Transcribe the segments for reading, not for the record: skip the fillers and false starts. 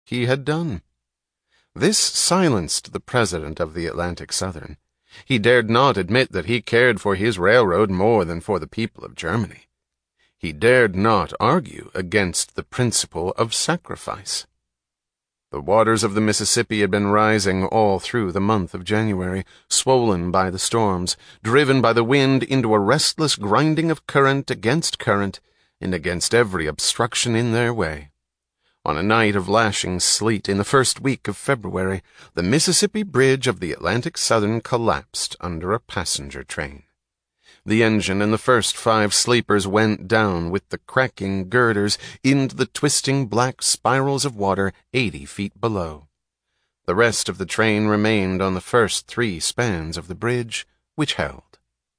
he had done. This silenced the president of the Atlantic Southern. He dared not admit that he cared for his railroad more than for the people of Germany. He dared not argue against the principle of sacrifice. The waters of the Mississippi had been rising all through the month of January, swollen by the storms, driven by the wind into a restless grinding of current against current, and against every obstruction in their way. On a night of lashing sleet in the first week of February, the Mississippi Bridge of the Atlantic Southern collapsed under a passenger train. The engine and the first 5 sleepers went down with the cracking girders into the twisting black spirals of water 80 feet below. The rest of the train remained on the first 3 spans of the bridge, which held.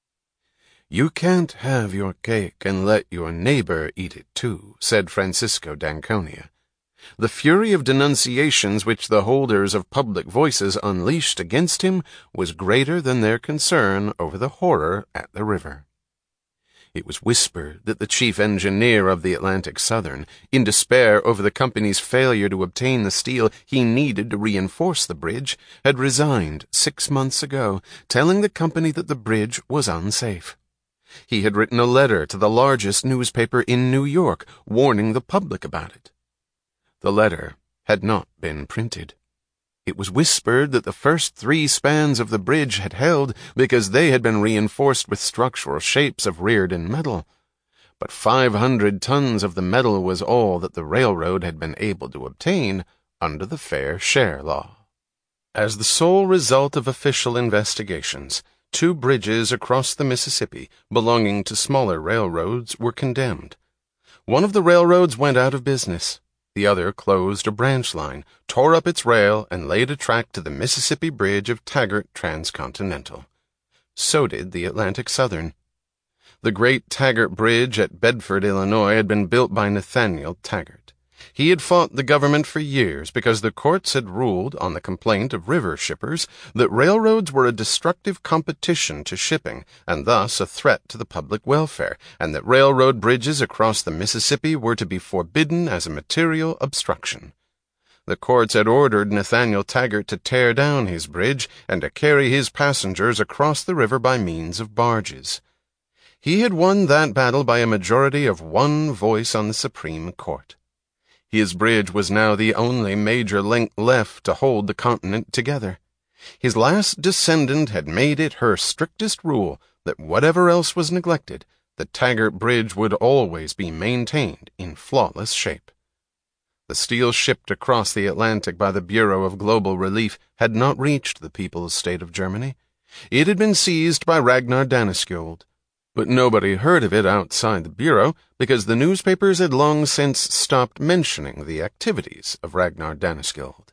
"You can't have your cake and let your neighbor eat it too," said Francisco d'Anconia. The fury of denunciations which the holders of public voices unleashed against him was greater than their concern over the horror at the river. It was whispered that the chief engineer of the Atlantic Southern, in despair over the company's failure to obtain the steel he needed to reinforce the bridge, had resigned 6 months ago, telling the company that the bridge was unsafe. He had written a letter to the largest newspaper in New York, warning the public about it. The letter had not been printed. It was whispered that the first 3 spans of the bridge had held because they had been reinforced with structural shapes of Rearden metal. But 500 tons of the metal was all that the railroad had been able to obtain under the fair share law. As the sole result of official investigations, 2 bridges across the Mississippi belonging to smaller railroads were condemned. One of the railroads went out of business. The other closed a branch line, tore up its rail, and laid a track to the Mississippi Bridge of Taggart Transcontinental. So did the Atlantic Southern. The great Taggart Bridge at Bedford, Illinois, had been built by Nathaniel Taggart. He had fought the government for years because the courts had ruled, on the complaint of river shippers, that railroads were a destructive competition to shipping, and thus a threat to the public welfare, and that railroad bridges across the Mississippi were to be forbidden as a material obstruction. The courts had ordered Nathaniel Taggart to tear down his bridge and to carry his passengers across the river by means of barges. He had won that battle by a majority of 1 voice on the Supreme Court. His bridge was now the only major link left to hold the continent together. His last descendant had made it her strictest rule that whatever else was neglected, the Taggart Bridge would always be maintained in flawless shape. The steel shipped across the Atlantic by the Bureau of Global Relief had not reached the People's State of Germany. It had been seized by Ragnar Daneskjold. But nobody heard of it outside the Bureau because the newspapers had long since stopped mentioning the activities of Ragnar Daneskjold.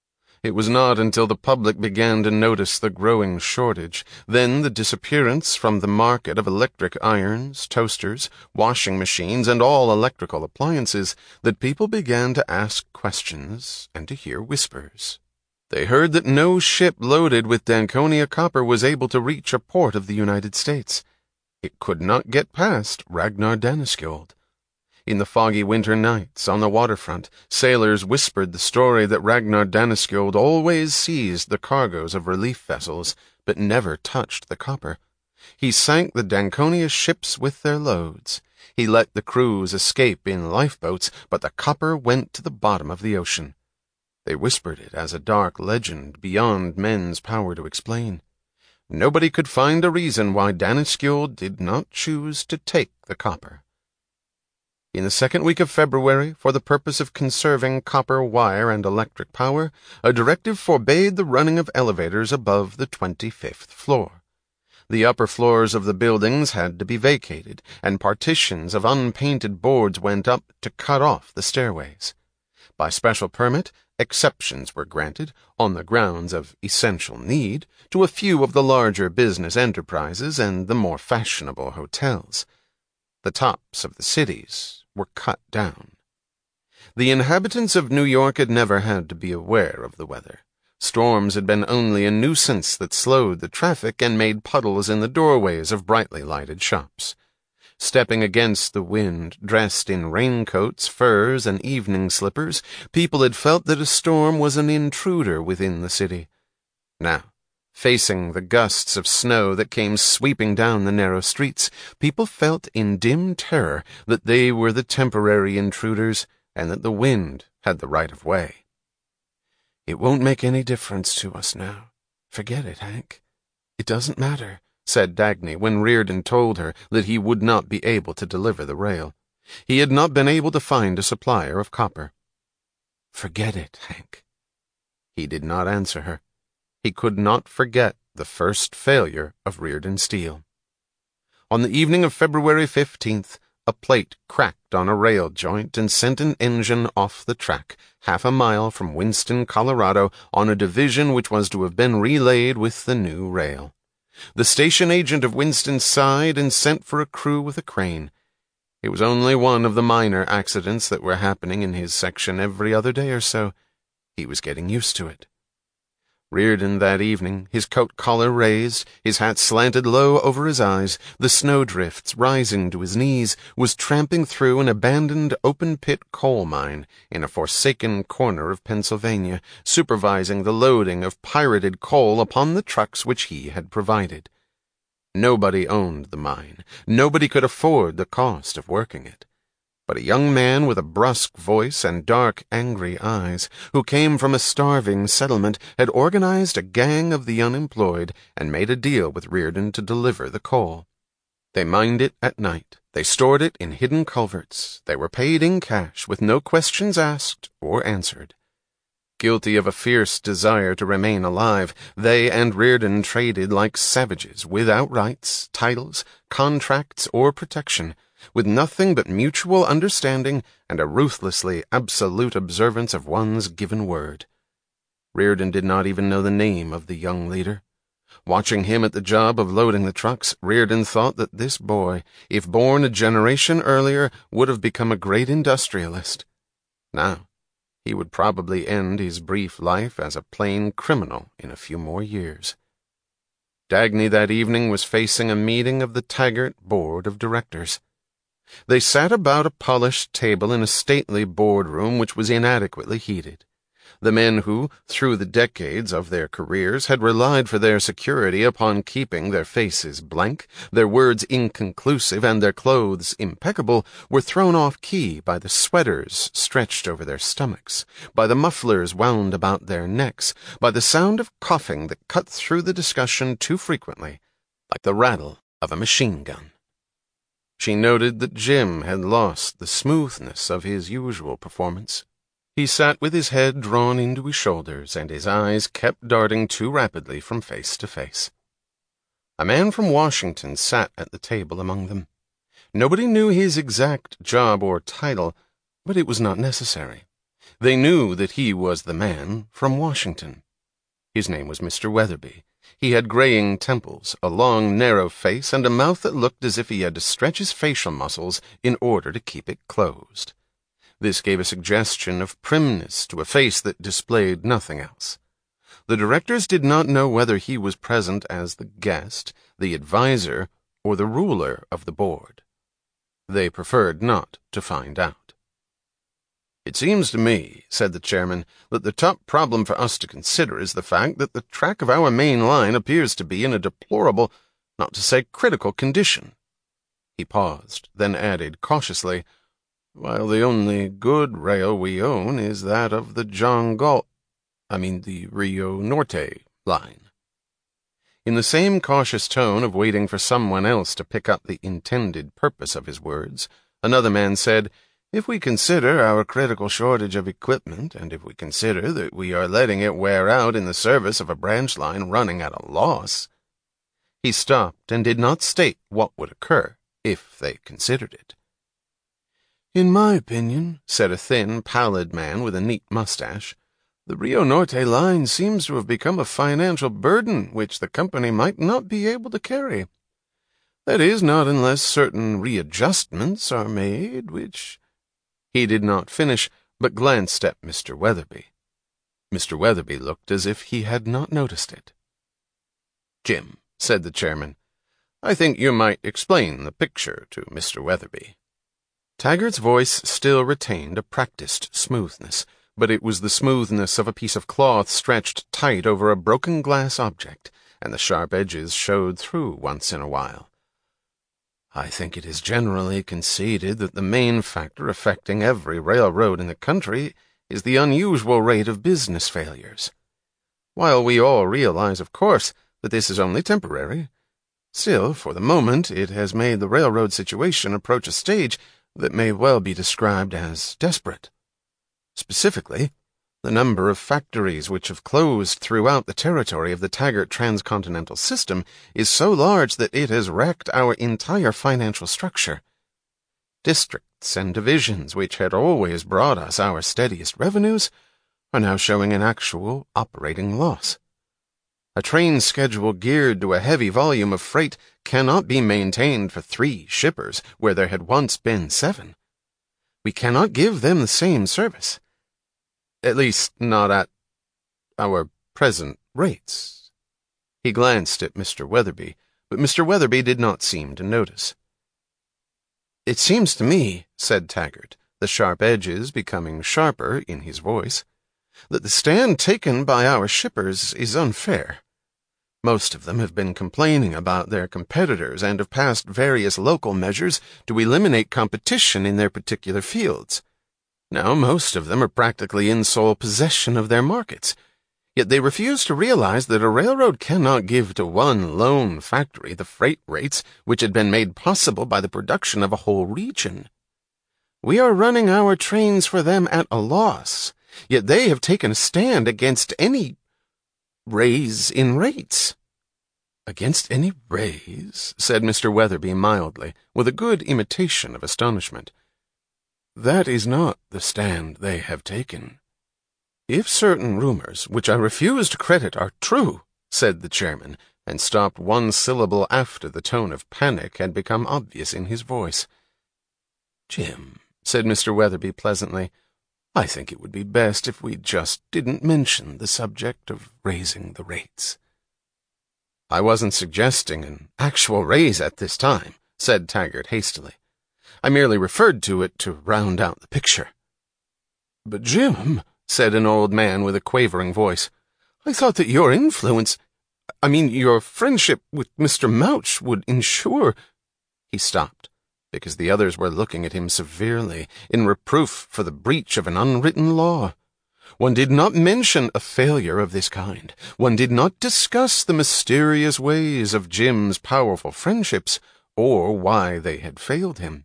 It was not until the public began to notice the growing shortage, then the disappearance from the market of electric irons, toasters, washing machines, and all electrical appliances, that people began to ask questions and to hear whispers. They heard that no ship loaded with Danconia copper was able to reach a port of the United States. It could not get past Ragnar Daneskjold. In the foggy winter nights on the waterfront, sailors whispered the story that Ragnar Daneskjold always seized the cargoes of relief vessels, but never touched the copper. He sank the Danconia ships with their loads. He let the crews escape in lifeboats, but the copper went to the bottom of the ocean. They whispered it as a dark legend beyond men's power to explain. Nobody could find a reason why Daneskjold did not choose to take the copper. In the second week of February, for the purpose of conserving copper wire and electric power, a directive forbade the running of elevators above the 25th floor. The upper floors of the buildings had to be vacated, and partitions of unpainted boards went up to cut off the stairways. By special permit, exceptions were granted, on the grounds of essential need, to a few of the larger business enterprises and the more fashionable hotels. The tops of the cities were cut down. The inhabitants of New York had never had to be aware of the weather. Storms had been only a nuisance that slowed the traffic and made puddles in the doorways of brightly lighted shops. Stepping against the wind, dressed in raincoats, furs, and evening slippers, people had felt that a storm was an intruder within the city. Now, facing the gusts of snow that came sweeping down the narrow streets, people felt in dim terror that they were the temporary intruders and that the wind had the right of way. "It won't make any difference to us now. Forget it, Hank. It doesn't matter," said Dagny when Reardon told her that he would not be able to deliver the rail. He had not been able to find a supplier of copper. "Forget it, Hank." He did not answer her. He could not forget the first failure of Reardon Steel. On the evening of February 15th, a plate cracked on a rail joint and sent an engine off the track, 1/2 mile from Winston, Colorado, on a division which was to have been relayed with the new rail. The station agent of Winston sighed and sent for a crew with a crane. It was only one of the minor accidents that were happening in his section every other day or so. He was getting used to it. Reardon that evening, his coat collar raised, his hat slanted low over his eyes, the snowdrifts rising to his knees, was tramping through an abandoned open-pit coal mine in a forsaken corner of Pennsylvania, supervising the loading of pirated coal upon the trucks which he had provided. Nobody owned the mine. Nobody could afford the cost of working it. But a young man with a brusque voice and dark, angry eyes, who came from a starving settlement, had organized a gang of the unemployed and made a deal with Reardon to deliver the coal. They mined it at night. They stored it in hidden culverts. They were paid in cash, with no questions asked or answered. Guilty of a fierce desire to remain alive, they and Reardon traded like savages, without rights, titles, contracts, or protection, with nothing but mutual understanding and a ruthlessly absolute observance of one's given word. Reardon did not even know the name of the young leader. Watching him at the job of loading the trucks, Reardon thought that this boy, if born a generation earlier, would have become a great industrialist. Now, he would probably end his brief life as a plain criminal in a few more years. Dagny that evening was facing a meeting of the Taggart Board of Directors. They sat about a polished table in a stately boardroom which was inadequately heated. The men who, through the decades of their careers, had relied for their security upon keeping their faces blank, their words inconclusive, and their clothes impeccable, were thrown off key by the sweaters stretched over their stomachs, by the mufflers wound about their necks, by the sound of coughing that cut through the discussion too frequently, like the rattle of a machine gun. She noted that Jim had lost the smoothness of his usual performance. He sat with his head drawn into his shoulders, and his eyes kept darting too rapidly from face to face. A man from Washington sat at the table among them. Nobody knew his exact job or title, but it was not necessary. They knew that he was the man from Washington. His name was Mr. Weatherby. He had graying temples, a long, narrow face, and a mouth that looked as if he had to stretch his facial muscles in order to keep it closed. This gave a suggestion of primness to a face that displayed nothing else. The directors did not know whether he was present as the guest, the adviser, or the ruler of the board. They preferred not to find out. "It seems to me," said the chairman, "that the top problem for us to consider is the fact that the track of our main line appears to be in a deplorable, not to say critical, condition." He paused, then added cautiously, "While the only good rail we own is that of the the Rio Norte line." In the same cautious tone of waiting for someone else to pick up the intended purpose of his words, another man said, "If we consider our critical shortage of equipment, and if we consider that we are letting it wear out in the service of a branch line running at a loss—" He stopped and did not state what would occur if they considered it. "In my opinion," said a thin, pallid man with a neat mustache, "the Rio Norte line seems to have become a financial burden which the company might not be able to carry. That is, not unless certain readjustments are made, which—" He did not finish, but glanced at Mr. Weatherby. Mr. Weatherby looked as if he had not noticed it. "Jim," said the chairman, I think you might explain the picture to Mr. Weatherby." Taggart's voice still retained a practiced smoothness, but it was the smoothness of a piece of cloth stretched tight over a broken glass object, and the sharp edges showed through once in a while. "I think it is generally conceded that the main factor affecting every railroad in the country is the unusual rate of business failures. While we all realize, of course, that this is only temporary, still, for the moment, it has made the railroad situation approach a stage that may well be described as desperate. Specifically, the number of factories which have closed throughout the territory of the Taggart transcontinental system is so large that it has wrecked our entire financial structure. Districts and divisions which had always brought us our steadiest revenues are now showing an actual operating loss. A train schedule geared to a heavy volume of freight cannot be maintained for 3 shippers where there had once been 7. We cannot give them the same service. At least not at our present rates." He glanced at Mr. Weatherby, but Mr. Weatherby did not seem to notice. "It seems to me," said Taggart, the sharp edges becoming sharper in his voice, "that the stand taken by our shippers is unfair. Most of them have been complaining about their competitors and have passed various local measures to eliminate competition in their particular fields. Now most of them are practically in sole possession of their markets, yet they refuse to realize that a railroad cannot give to one lone factory the freight rates which had been made possible by the production of a whole region. We are running our trains for them at a loss, yet they have taken a stand against any raise in rates." "Against any raise?" said Mr. Weatherby mildly, with a good imitation of astonishment. "That is not the stand they have taken." "If certain rumors, which I refuse to credit, are true," said the chairman, and stopped one syllable after the tone of panic had become obvious in his voice. "Jim," said Mr. Weatherby pleasantly, "I think it would be best if we just didn't mention the subject of raising the rates." "I wasn't suggesting an actual raise at this time," said Taggart hastily. "I merely referred to it to round out the picture." "But Jim," said an old man with a quavering voice, "I thought that your your friendship with Mr. Mouch would ensure—" He stopped, because the others were looking at him severely, in reproof for the breach of an unwritten law. One did not mention a failure of this kind. One did not discuss the mysterious ways of Jim's powerful friendships, or why they had failed him.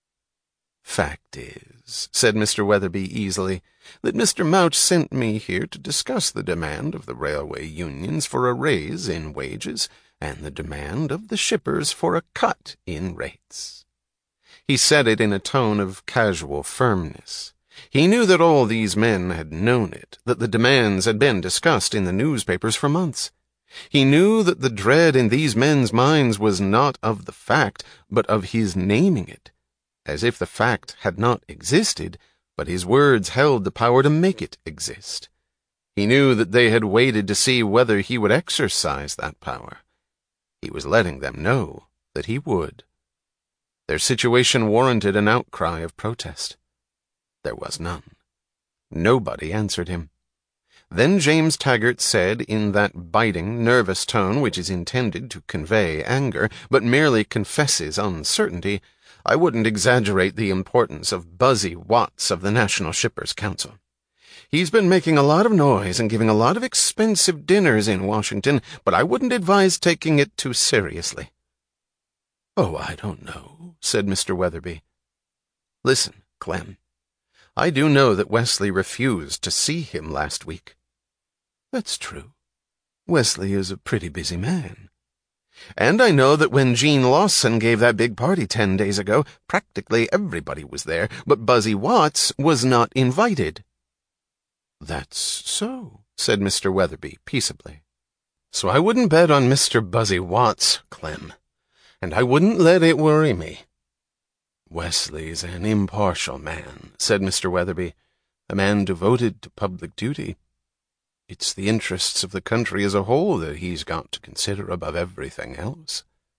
"Fact is," said Mr. Weatherby easily, "that Mr. Mouch sent me here to discuss the demand of the railway unions for a raise in wages and the demand of the shippers for a cut in rates." He said it in a tone of casual firmness. He knew that all these men had known it, that the demands had been discussed in the newspapers for months. He knew that the dread in these men's minds was not of the fact, but of his naming it, as if the fact had not existed, but his words held the power to make it exist. He knew that they had waited to see whether he would exercise that power. He was letting them know that he would. Their situation warranted an outcry of protest. There was none. Nobody answered him. Then James Taggart said in that biting, nervous tone which is intended to convey anger, but merely confesses uncertainty, "I wouldn't exaggerate the importance of Buzzy Watts of the National Shippers' Council. He's been making a lot of noise and giving a lot of expensive dinners in Washington, but I wouldn't advise taking it too seriously." "Oh, I don't know," said Mr. Weatherby. "Listen, Clem. I do know that Wesley refused to see him last week." "That's true. Wesley is a pretty busy man." "And I know that when Gene Lawson gave that big party 10 days ago, practically everybody was there, but Buzzy Watts was not invited." "That's so," said Mr. Weatherby peaceably. "So I wouldn't bet on Mr. Buzzy Watts, Clem, and I wouldn't let it worry me." "Wesley's an impartial man," said Mr. Weatherby, "a man devoted to public duty. It's the interests of the country as a whole that he's got to consider above everything else."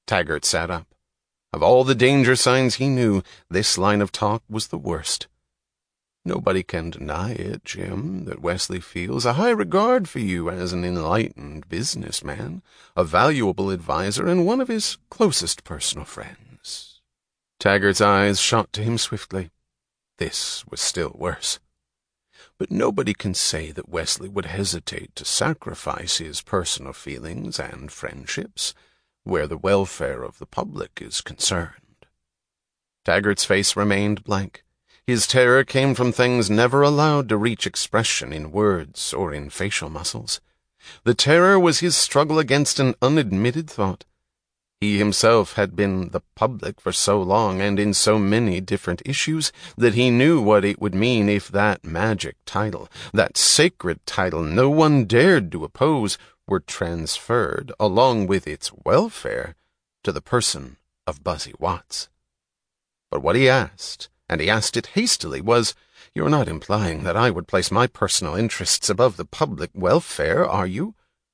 Taggart sat up. Of all the danger signs he knew, this line of talk was the worst. Nobody can deny it, Jim, that Wesley feels a high regard for you as an enlightened businessman, a valuable adviser, and one of his closest personal friends. Taggart's eyes shot to him swiftly. This was still worse. But nobody can say that Wesley would hesitate to sacrifice his personal feelings and friendships where the welfare of the public is concerned. Taggart's face remained blank. His terror came from things never allowed to reach expression in words or in facial muscles. The terror was his struggle against an unadmitted thought. He himself had been the public for so long and in so many different issues that he knew what it would mean if that magic title, that sacred title no one dared to oppose, were transferred, along with its welfare, to the person of Buzzy Watts. But what he asked, and he asked it hastily, was, "You're not implying that I would place my personal interests above the public welfare, are you?"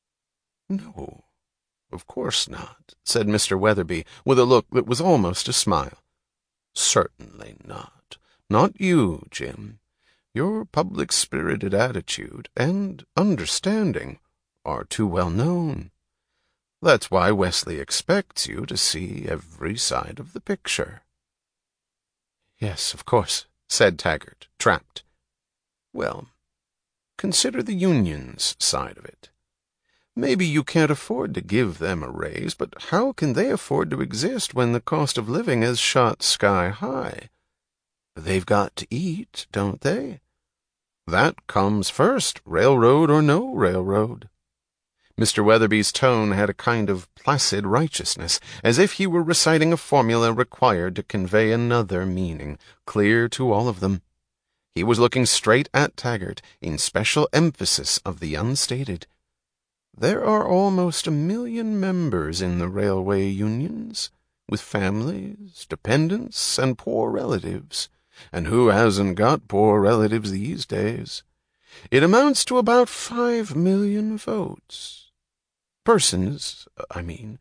"No, of course not," said Mr. Weatherby, with a look that was almost a smile. "Certainly not. Not you, Jim. Your public-spirited attitude and understanding are too well known. That's why Wesley expects you to see every side of the picture." "Yes, of course," said Taggart, trapped. "Well, consider the union's side of it. Maybe you can't afford to give them a raise, but how can they afford to exist when the cost of living has shot sky high? They've got to eat, don't they? That comes first, railroad or no railroad." Mr. Weatherby's tone had a kind of placid righteousness, as if he were reciting a formula required to convey another meaning, clear to all of them. He was looking straight at Taggart, in special emphasis of the unstated. "There are almost 1 million members in the railway unions, with families, dependents, and poor relatives. And who hasn't got poor relatives these days? It amounts to about 5 million votes. Persons, I mean.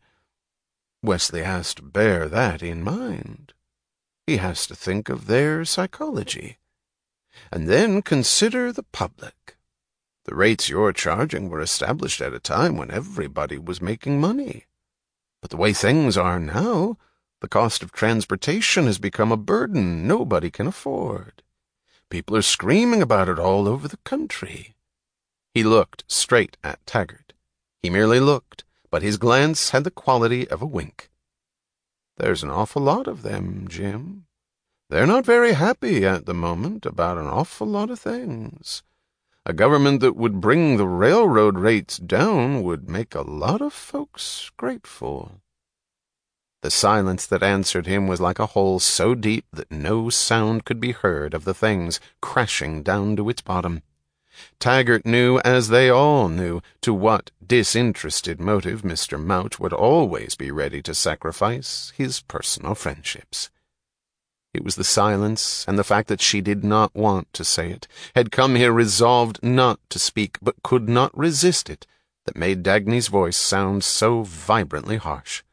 Wesley has to bear that in mind. He has to think of their psychology. And then consider the public. The rates you're charging were established at a time when everybody was making money. But the way things are now, the cost of transportation has become a burden nobody can afford. People are screaming about it all over the country." He looked straight at Taggart. He merely looked, but his glance had the quality of a wink. "There's an awful lot of them, Jim. They're not very happy at the moment about an awful lot of things. A government that would bring the railroad rates down would make a lot of folks grateful." The silence that answered him was like a hole so deep that no sound could be heard of the things crashing down to its bottom. Taggart knew, as they all knew, to what disinterested motive Mr. Mouch would always be ready to sacrifice his personal friendships. It was the silence and the fact that she did not want to say it, had come here resolved not to speak, but could not resist it, that made Dagny's voice sound so vibrantly harsh.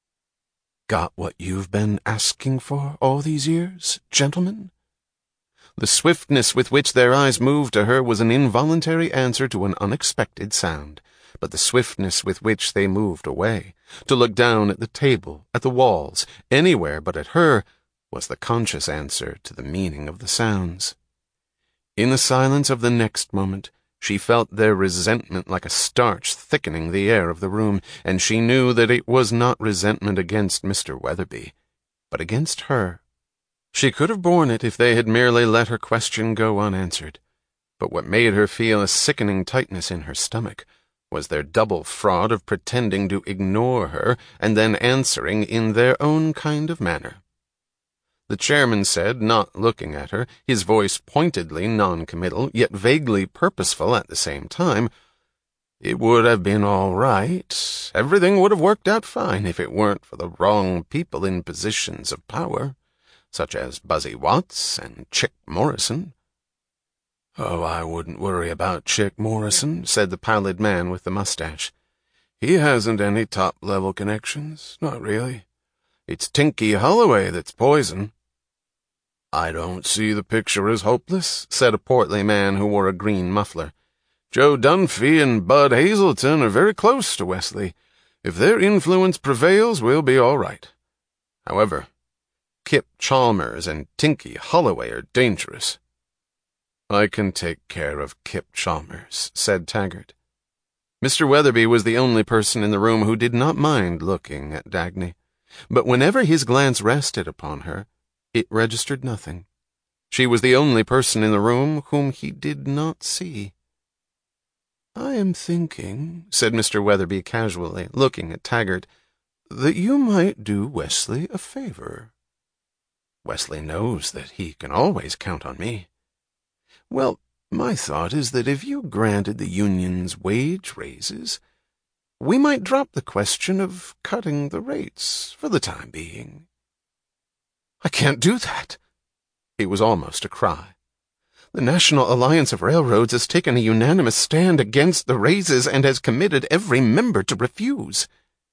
"Got what you've been asking for all these years, gentlemen?" The swiftness with which their eyes moved to her was an involuntary answer to an unexpected sound, but the swiftness with which they moved away, to look down at the table, at the walls, anywhere but at her, was the conscious answer to the meaning of the sounds. In the silence of the next moment, she felt their resentment like a starch thickening the air of the room, and she knew that it was not resentment against Mr. Weatherby, but against her. She could have borne it if they had merely let her question go unanswered, but what made her feel a sickening tightness in her stomach was their double fraud of pretending to ignore her and then answering in their own kind of manner. The chairman said, not looking at her, his voice pointedly non-committal, yet vaguely purposeful at the same time, "It would have been all right. Everything would have worked out fine if it weren't for the wrong people in positions of power, such as Buzzy Watts and Chick Morrison." "Oh, I wouldn't worry about Chick Morrison," said the pallid man with the mustache. He hasn't any top-level connections, not really. It's Tinky Holloway that's poison." "I don't see the picture as hopeless," said a portly man who wore a green muffler. "Joe Dunphy and Bud Hazelton are very close to Wesley. If their influence prevails, we'll be all right. However, Kip Chalmers and Tinky Holloway are dangerous." "I can take care of Kip Chalmers," said Taggart. Mr. Weatherby was the only person in the room who did not mind looking at Dagny, but whenever his glance rested upon her, it registered nothing. She was the only person in the room whom he did not see. "I am thinking," said Mr. Weatherby casually, looking at Taggart, "that you might do Wesley a favor." "Wesley knows that he can always count on me." "Well, my thought is that if you granted the union's wage raises, we might drop the question of cutting the rates for the time being." "I can't do that." It was almost a cry. "The National Alliance of Railroads has taken a unanimous stand against the raises and has committed every member to refuse."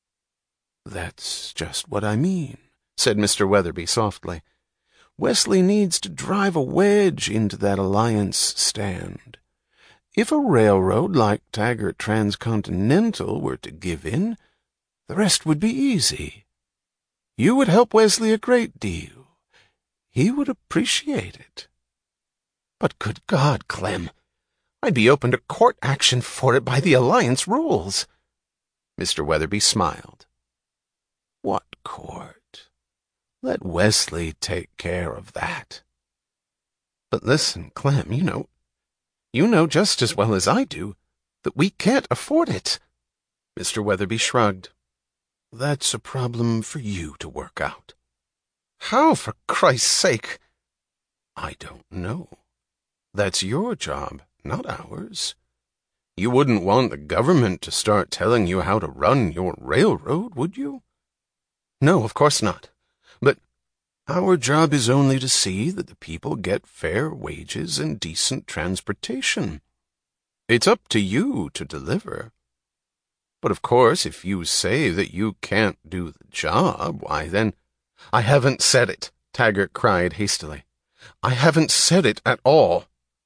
"That's just what I mean," said Mr. Weatherby softly. "Wesley needs to drive a wedge into that alliance stand. If a railroad like Taggart Transcontinental were to give in, the rest would be easy. You would help Wesley a great deal. He would appreciate it." "But good God, Clem, I'd be open to court action for it by the alliance rules." Mr. Weatherby smiled. "What court? Let Wesley take care of that." "But listen, Clem, you know just as well as I do that we can't afford it." Mr. Weatherby shrugged. "That's a problem for you to work out." "How, for Christ's sake?" "I don't know. That's your job, not ours. You wouldn't want the government to start telling you how to run your railroad, would you?" "No, of course not. But our job is only to see that the people get fair wages and decent transportation. It's up to you to deliver. But of course, if you say that you can't do the job, why then—" "I haven't said it," Taggart cried hastily. "I haven't said it at all."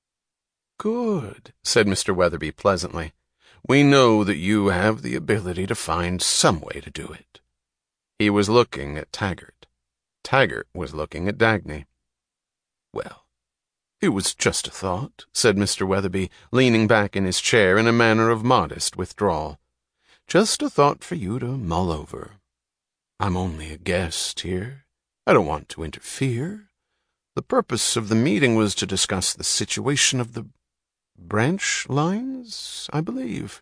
"Good," said Mr. Weatherby pleasantly. "We know that you have the ability to find some way to do it." He was looking at Taggart. Taggart was looking at Dagny. "Well, it was just a thought," said Mr. Weatherby, leaning back in his chair in a manner of modest withdrawal. "Just a thought for you to mull over. I'm only a guest here. I don't want to interfere. The purpose of the meeting was to discuss the situation of the branch lines, I believe."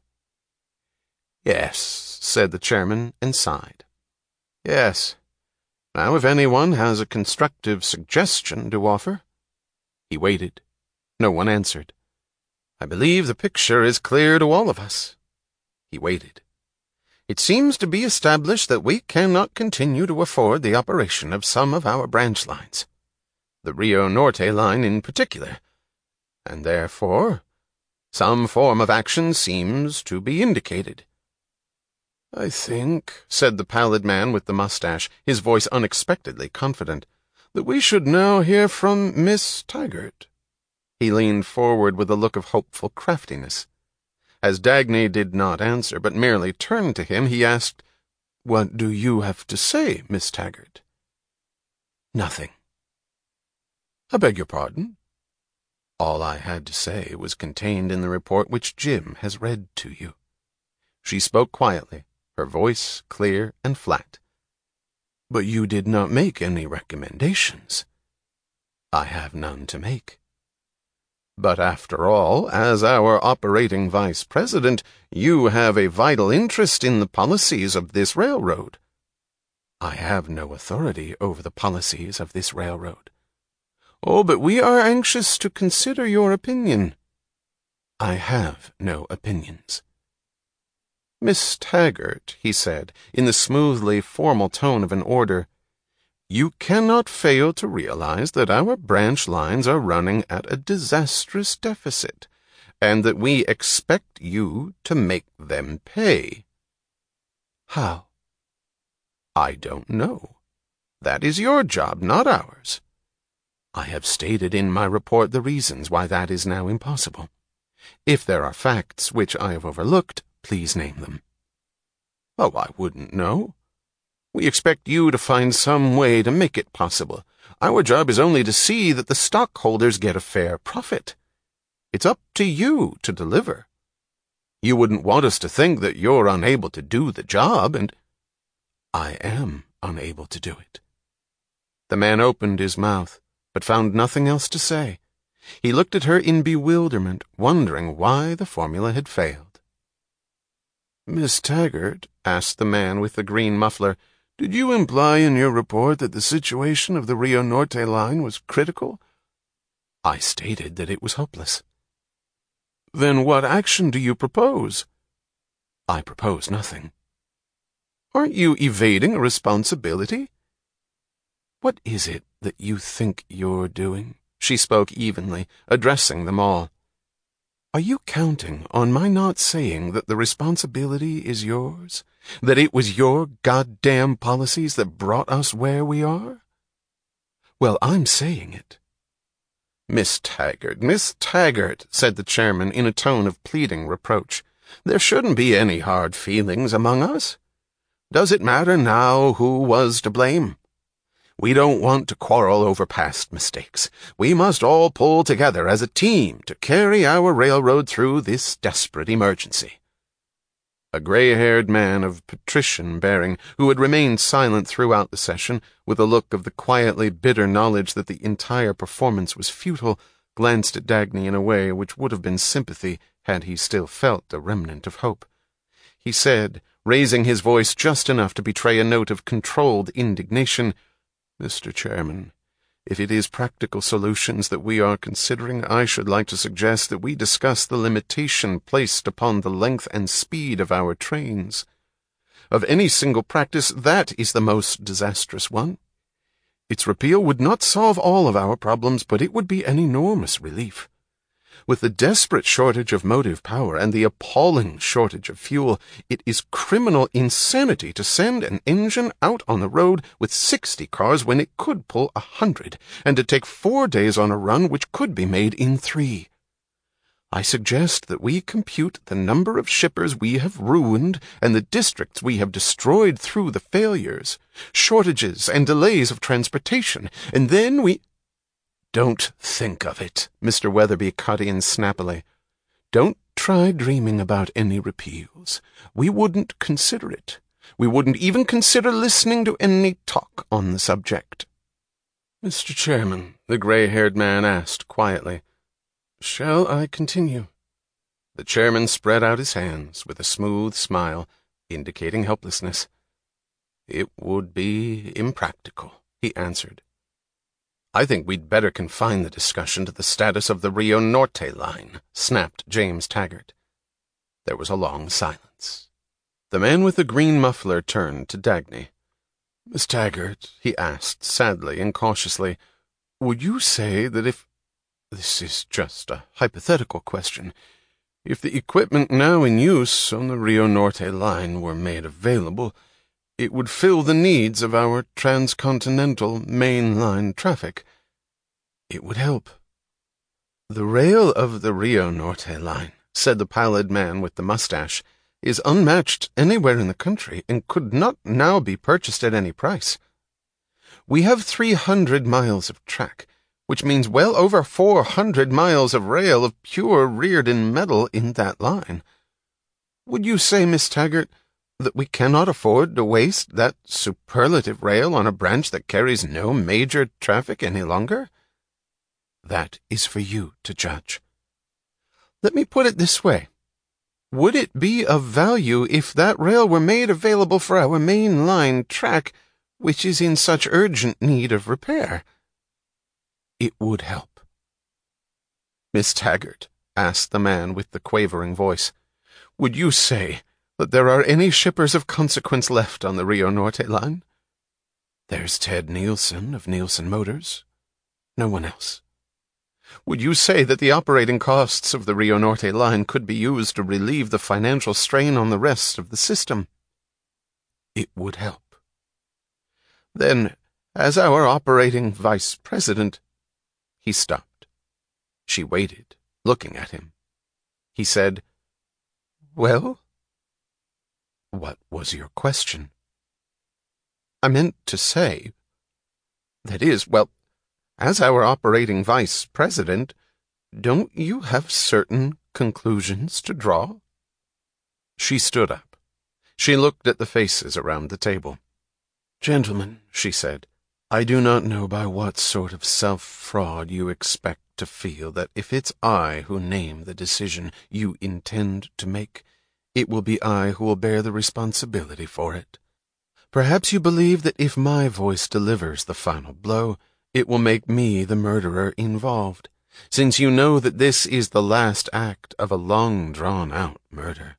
"Yes," said the chairman, and sighed. "Yes. Now, if anyone has a constructive suggestion to offer—" He waited. No one answered. "I believe the picture is clear to all of us." He waited. "It seems to be established that we cannot continue to afford the operation of some of our branch lines, the Rio Norte line in particular, and therefore some form of action seems to be indicated." "I think," said the pallid man with the mustache, his voice unexpectedly confident, "that we should now hear from Miss Taggart." He leaned forward with a look of hopeful craftiness. As Dagny did not answer, but merely turned to him, he asked, "What do you have to say, Miss Taggart?" "Nothing." "I beg your pardon?" "All I had to say was contained in the report which Jim has read to you." She spoke quietly, her voice clear and flat. "But you did not make any recommendations." "I have none to make." "But after all, as our operating vice president, you have a vital interest in the policies of this railroad." "I have no authority over the policies of this railroad." "Oh, but we are anxious to consider your opinion." "I have no opinions." "Miss Taggart," he said, in the smoothly formal tone of an order, "you cannot fail to realize that our branch lines are running at a disastrous deficit, and that we expect you to make them pay." How? I don't know. That is your job, not ours. I have stated in my report the reasons why that is now impossible. If there are facts which I have overlooked, please name them. Oh, I wouldn't know. We expect you to find some way to make it possible. Our job is only to see that the stockholders get a fair profit. It's up to you to deliver. You wouldn't want us to think that you're unable to do the job, and I am unable to do it. The man opened his mouth, but found nothing else to say. He looked at her in bewilderment, wondering why the formula had failed. Miss Taggart, asked the man with the green muffler, did you imply in your report that the situation of the Rio Norte line was critical? I stated that it was hopeless. Then what action do you propose? I propose nothing. Aren't you evading a responsibility? What is it that you think you're doing? She spoke evenly, addressing them all. Are you counting on my not saying that the responsibility is yours? That it was your goddamn policies that brought us where we are? Well, I'm saying it. Miss Taggart, said the chairman in a tone of pleading reproach. There shouldn't be any hard feelings among us. Does it matter now who was to blame? We don't want to quarrel over past mistakes. We must all pull together as a team to carry our railroad through this desperate emergency. A gray-haired man of patrician bearing, who had remained silent throughout the session, with a look of the quietly bitter knowledge that the entire performance was futile, glanced at Dagny in a way which would have been sympathy had he still felt a remnant of hope. He said, raising his voice just enough to betray a note of controlled indignation, Mr. Chairman, if it is practical solutions that we are considering, I should like to suggest that we discuss the limitation placed upon the length and speed of our trains. Of any single practice, that is the most disastrous one. Its repeal would not solve all of our problems, but it would be an enormous relief. With the desperate shortage of motive power and the appalling shortage of fuel, it is criminal insanity to send an engine out on the road with 60 cars when it could pull 100, and to take 4 days on a run which could be made in 3. I suggest that we compute the number of shippers we have ruined and the districts we have destroyed through the failures, shortages and delays of transportation, and then we— Don't think of it, Mr. Weatherby cut in snappily. Don't try dreaming about any repeals. We wouldn't consider it. We wouldn't even consider listening to any talk on the subject. Mr. Chairman, the gray-haired man asked quietly, shall I continue? The chairman spread out his hands with a smooth smile, indicating helplessness. It would be impractical, he answered. I think we'd better confine the discussion to the status of the Rio Norte line, snapped James Taggart. There was a long silence. The man with the green muffler turned to Dagny. Miss Taggart, he asked sadly and cautiously, would you say that if— this is just a hypothetical question— if the equipment now in use on the Rio Norte line were made available, it would fill the needs of our transcontinental main-line traffic? It would help. The rail of the Rio Norte line, said the pallid man with the mustache, is unmatched anywhere in the country and could not now be purchased at any price. We have 300 miles of track, which means well over 400 miles of rail of pure Rearden metal in that line. Would you say, Miss Taggart, that we cannot afford to waste that superlative rail on a branch that carries no major traffic any longer? That is for you to judge. Let me put it this way. Would it be of value if that rail were made available for our main line track, which is in such urgent need of repair? It would help. Miss Taggart, asked the man with the quavering voice, would you say that there are any shippers of consequence left on the Rio Norte line? There's Ted Nielsen of Nielsen Motors. No one else. Would you say that the operating costs of the Rio Norte line could be used to relieve the financial strain on the rest of the system? It would help. Then, as our operating vice president—" He stopped. She waited, looking at him. He said, "Well?" "What was your question?" "I meant to say, that is, well, as our operating vice president, don't you have certain conclusions to draw?" She stood up. She looked at the faces around the table. "Gentlemen," she said, "I do not know by what sort of self-fraud you expect to feel that if it's I who name the decision you intend to make, it will be I who will bear the responsibility for it. Perhaps you believe that if my voice delivers the final blow, it will make me the murderer involved, since you know that this is the last act of a long-drawn-out murder.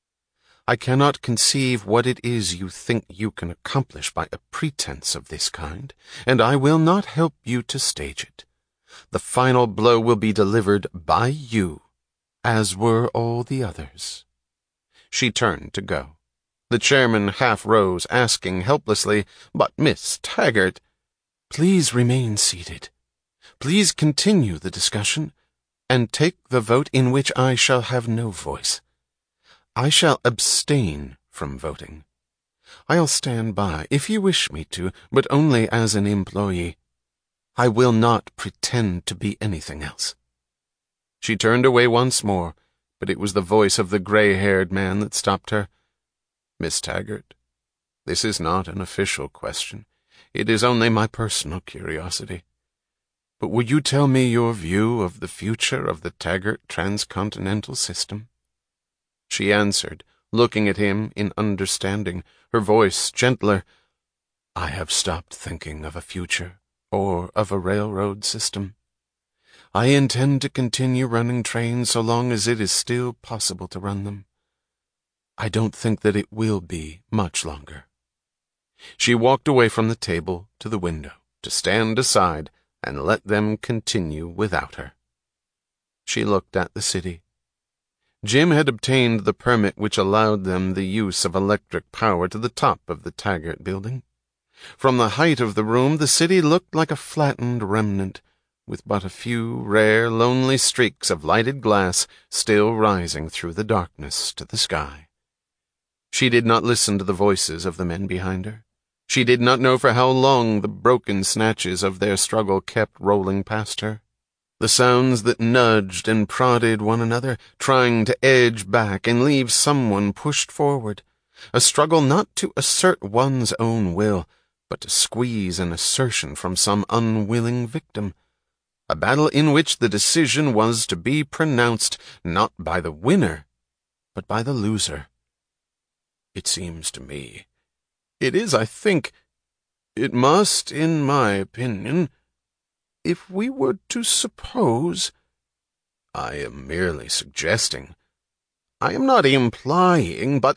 I cannot conceive what it is you think you can accomplish by a pretense of this kind, and I will not help you to stage it. The final blow will be delivered by you, as were all the others." She turned to go. The chairman half rose, asking helplessly, "But, Miss Taggart—" "Please remain seated. Please continue the discussion, and take the vote in which I shall have no voice. I shall abstain from voting. I'll stand by, if you wish me to, but only as an employee. I will not pretend to be anything else." She turned away once more, but it was the voice of the gray-haired man that stopped her. "Miss Taggart, this is not an official question. It is only my personal curiosity. But would you tell me your view of the future of the Taggart transcontinental system?" She answered, looking at him in understanding, her voice gentler, "I have stopped thinking of a future or of a railroad system. I intend to continue running trains so long as it is still possible to run them. I don't think that it will be much longer." She walked away from the table to the window to stand aside and let them continue without her. She looked at the city. Jim had obtained the permit which allowed them the use of electric power to the top of the Taggart building. From the height of the room, the city looked like a flattened remnant, with but a few rare, lonely streaks of lighted glass still rising through the darkness to the sky. She did not listen to the voices of the men behind her. She did not know for how long the broken snatches of their struggle kept rolling past her. The sounds that nudged and prodded one another, trying to edge back and leave someone pushed forward. A struggle not to assert one's own will, but to squeeze an assertion from some unwilling victim. A battle in which the decision was to be pronounced not by the winner, but by the loser. It seems to me, it is, I think, it must, in my opinion, if we were to suppose— I am merely suggesting. I am not implying, but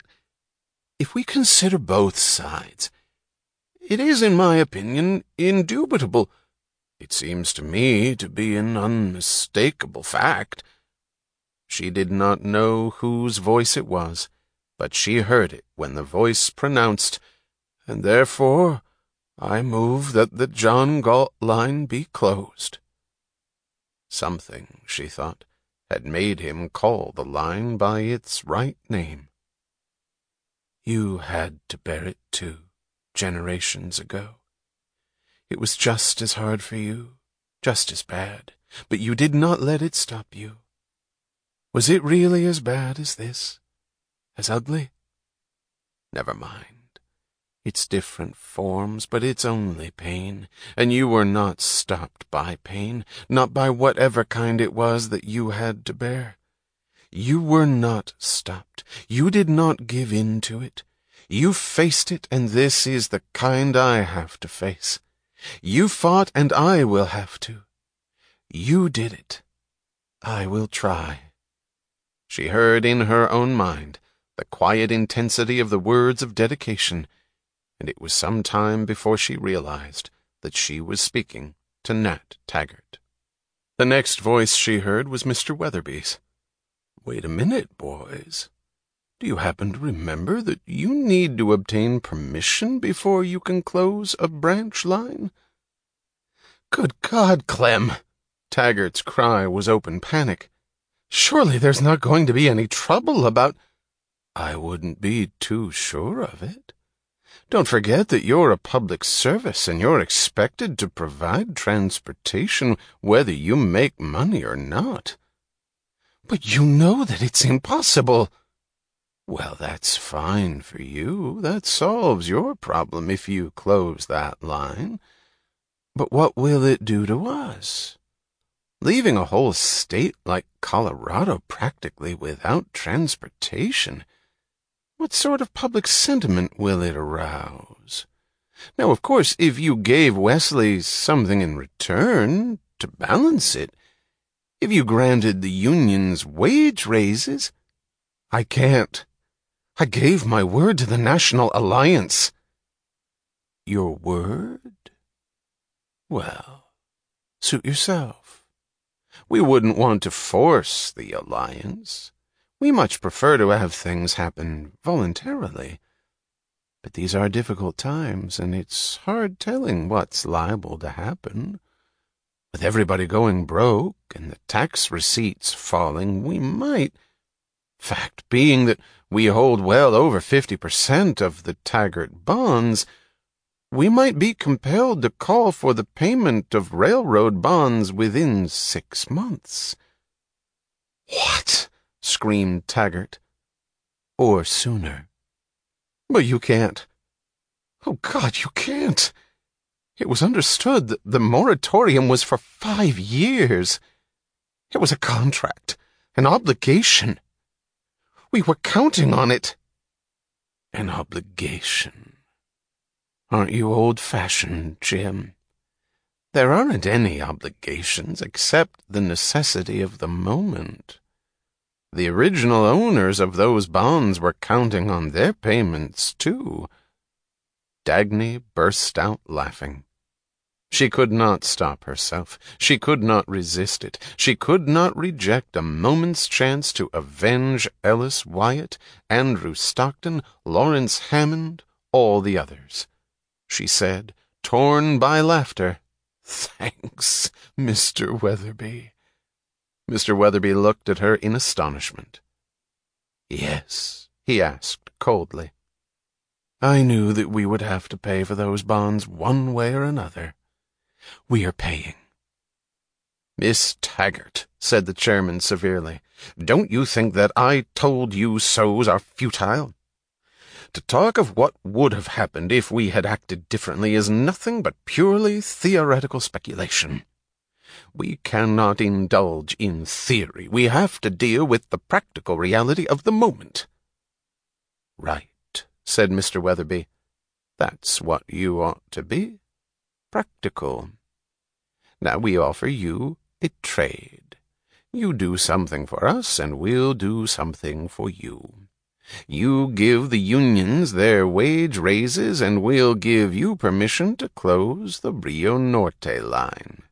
if we consider both sides, it is, in my opinion, indubitable. It seems to me to be an unmistakable fact." She did not know whose voice it was, but she heard it when the voice pronounced, "And therefore I move that the John Galt line be closed." Something, she thought, had made him call the line by its right name. You had to bear it too, generations ago. It was just as hard for you, just as bad, but you did not let it stop you. Was it really as bad as this? As ugly? Never mind. It's different forms, but it's only pain, and you were not stopped by pain, not by whatever kind it was that you had to bear. You were not stopped. You did not give in to it. You faced it, and this is the kind I have to face. You fought, and I will have to. You did it. I will try. She heard in her own mind the quiet intensity of the words of dedication, and it was some time before she realized that she was speaking to Nat Taggart. The next voice she heard was Mr. Weatherby's. "Wait a minute, boys. Do you happen to remember that you need to obtain permission before you can close a branch line? Good God, Clem! Taggart's cry was open panic. Surely there's not going to be any trouble about— I wouldn't be too sure of it. Don't forget that you're a public service and you're expected to provide transportation whether you make money or not. But you know that it's impossible. Well, that's fine for you. That solves your problem if you close that line. But what will it do to us? Leaving a whole state like Colorado practically without transportation, what sort of public sentiment will it arouse? Now, of course, if you gave Wesley something in return to balance it, if you granted the unions wage raises— I can't. I gave my word to the National Alliance. Your word? Well, suit yourself. We wouldn't want to force the alliance. We much prefer to have things happen voluntarily. But these are difficult times, and it's hard telling what's liable to happen. With everybody going broke and the tax receipts falling, we might— fact being that we hold well over 50% of the Taggart bonds— we might be compelled to call for the payment of railroad bonds within 6 months. What? Screamed Taggart. Or sooner. But you can't. Oh, God, you can't. It was understood that the moratorium was for 5 years. It was a contract, an obligation. We were counting on it. An obligation. Aren't you old-fashioned, Jim? There aren't any obligations except the necessity of the moment. The original owners of those bonds were counting on their payments, too. Dagny burst out laughing. She could not stop herself. She could not resist it. She could not reject a moment's chance to avenge Ellis Wyatt, Andrew Stockton, Lawrence Hammond, all the others. She said, torn by laughter, "Thanks, Mr. Weatherby." Mr. Weatherby looked at her in astonishment. "Yes?" he asked coldly. "I knew that we would have to pay for those bonds one way or another. We are paying." "Miss Taggart," said the chairman severely, "don't you think that I told you so's are futile? To talk of what would have happened if we had acted differently is nothing but purely theoretical speculation. We cannot indulge in theory. We have to deal with the practical reality of the moment." "Right," said Mr. Weatherby. "That's what you ought to be. Practical. Now we offer you a trade. You do something for us, and we'll do something for you. You give the unions their wage raises, and we'll give you permission to close the Rio Norte line."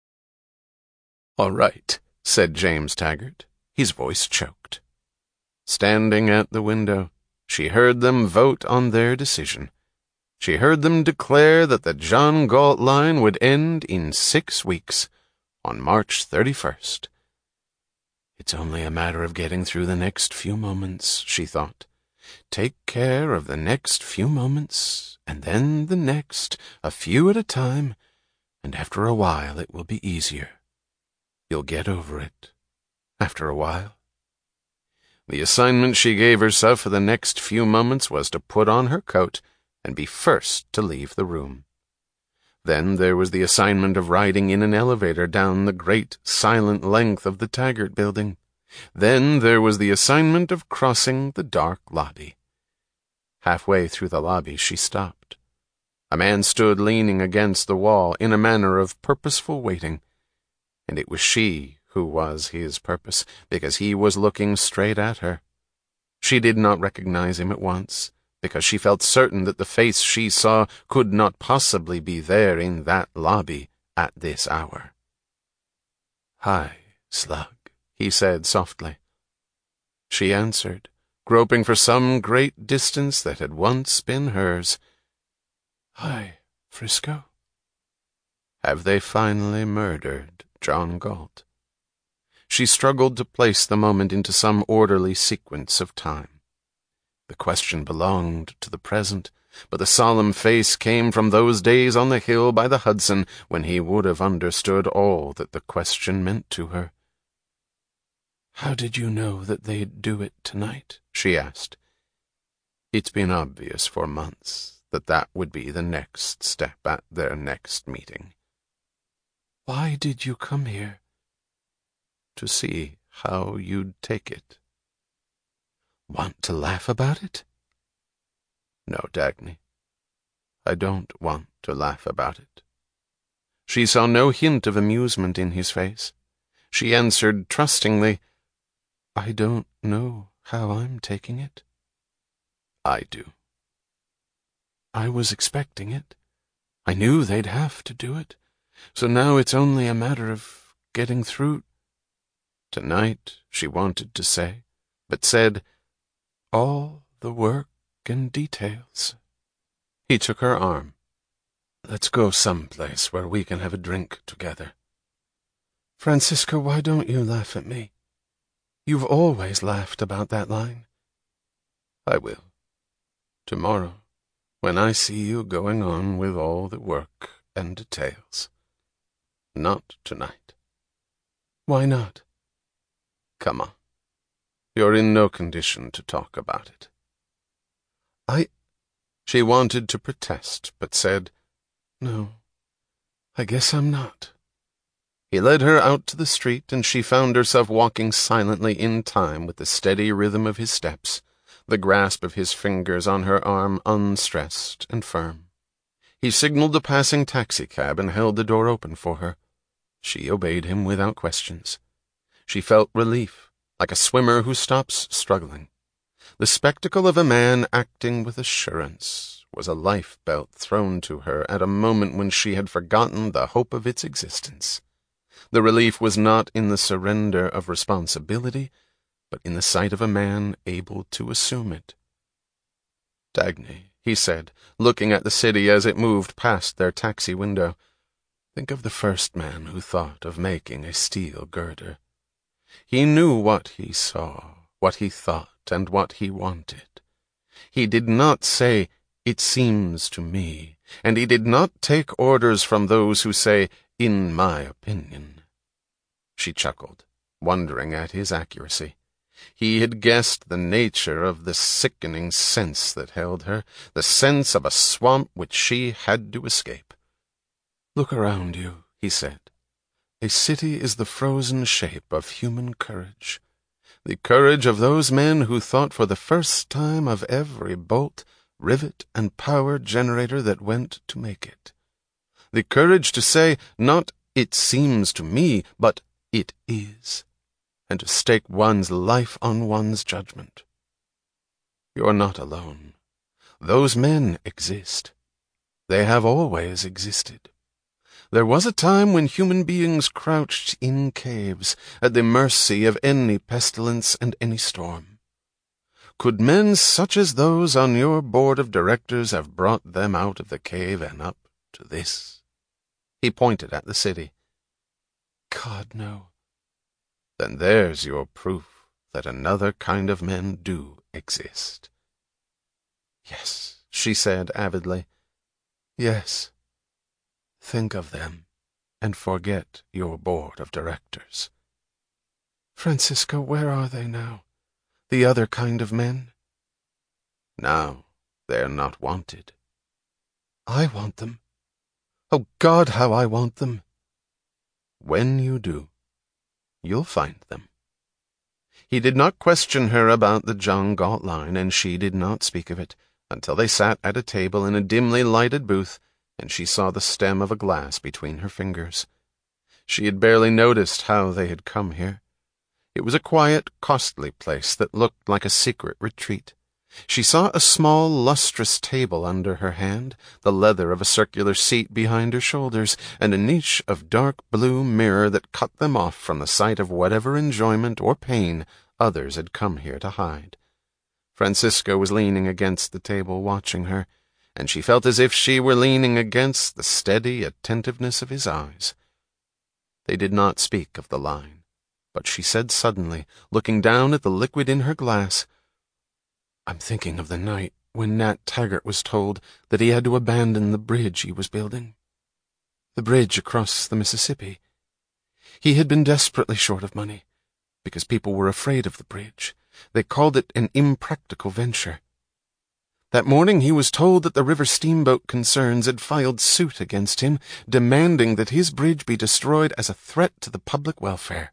"All right," said James Taggart. His voice choked. Standing at the window, she heard them vote on their decision. She heard them declare that the John Galt line would end in 6 weeks, on March 31st. It's only a matter of getting through the next few moments, she thought. Take care of the next few moments, and then the next, a few at a time, and after a while it will be easier. You'll get over it, after a while. The assignment she gave herself for the next few moments was to put on her coat and be first to leave the room. Then there was the assignment of riding in an elevator down the great, silent length of the Taggart building. Then there was the assignment of crossing the dark lobby. Halfway through the lobby she stopped. A man stood leaning against the wall in a manner of purposeful waiting, and it was she who was his purpose, because he was looking straight at her. She did not recognize him at once, because she felt certain that the face she saw could not possibly be there in that lobby at this hour. "Hi, Slug," he said softly. She answered, groping for some great distance that had once been hers. "Hi, Frisco?" Have they finally murdered John Galt? She struggled to place the moment into some orderly sequence of time. The question belonged to the present, but the solemn face came from those days on the hill by the Hudson when he would have understood all that the question meant to her. "How did you know that they'd do it tonight?" she asked. It's been obvious for months that that would be the next step at their next meeting. "Why did you come here?" To see how you'd take it. "Want to laugh about it?" No, Dagny. I don't want to laugh about it. She saw no hint of amusement in his face. She answered trustingly, "I don't know how I'm taking it." "I do." "I was expecting it. I knew they'd have to do it. So now it's only a matter of getting through." Tonight, she wanted to say, but said, "All the work and details." He took her arm. "Let's go someplace where we can have a drink together." "Francisco, why don't you laugh at me? You've always laughed about that line." "I will. Tomorrow, when I see you going on with all the work and details. Not tonight." "Why not?" "Come on. You're in no condition to talk about it." She wanted to protest, but said, "No, I guess I'm not." He led her out to the street, and she found herself walking silently in time with the steady rhythm of his steps, the grasp of his fingers on her arm unstressed and firm. He signaled a passing taxicab and held the door open for her. She obeyed him without questions. She felt relief, like a swimmer who stops struggling. The spectacle of a man acting with assurance was a life-belt thrown to her at a moment when she had forgotten the hope of its existence. The relief was not in the surrender of responsibility, but in the sight of a man able to assume it. "Dagny," he said, looking at the city as it moved past their taxi window, "think of the first man who thought of making a steel girder. He knew what he saw, what he thought, and what he wanted. He did not say, 'It seems to me,' and he did not take orders from those who say, 'In my opinion.'" She chuckled, wondering at his accuracy. He had guessed the nature of the sickening sense that held her, the sense of a swamp which she had to escape. "Look around you," he said. "A city is the frozen shape of human courage. The courage of those men who thought for the first time of every bolt, rivet, and power generator that went to make it. The courage to say, not 'it seems to me,' but 'it is,' and to stake one's life on one's judgment. You're not alone. Those men exist. They have always existed. There was a time when human beings crouched in caves, at the mercy of any pestilence and any storm. Could men such as those on your board of directors have brought them out of the cave and up to this?" He pointed at the city. "God, no." "Then there's your proof that another kind of men do exist." "Yes," she said avidly. "Yes. Think of them, and forget your board of directors." "Francisco, where are they now? The other kind of men?" "Now they're not wanted." "I want them. Oh, God, how I want them." "When you do, you'll find them." He did not question her about the John Galt line, and she did not speak of it, until they sat at a table in a dimly lighted booth, and she saw the stem of a glass between her fingers. She had barely noticed how they had come here. It was a quiet, costly place that looked like a secret retreat. She saw a small, lustrous table under her hand, the leather of a circular seat behind her shoulders, and a niche of dark blue mirror that cut them off from the sight of whatever enjoyment or pain others had come here to hide. Francisco was leaning against the table watching her, and she felt as if she were leaning against the steady attentiveness of his eyes. They did not speak of the line, but she said suddenly, looking down at the liquid in her glass, "I'm thinking of the night when Nat Taggart was told that he had to abandon the bridge he was building. The bridge across the Mississippi. He had been desperately short of money, because people were afraid of the bridge. They called it an impractical venture. That morning he was told that the river steamboat concerns had filed suit against him, demanding that his bridge be destroyed as a threat to the public welfare.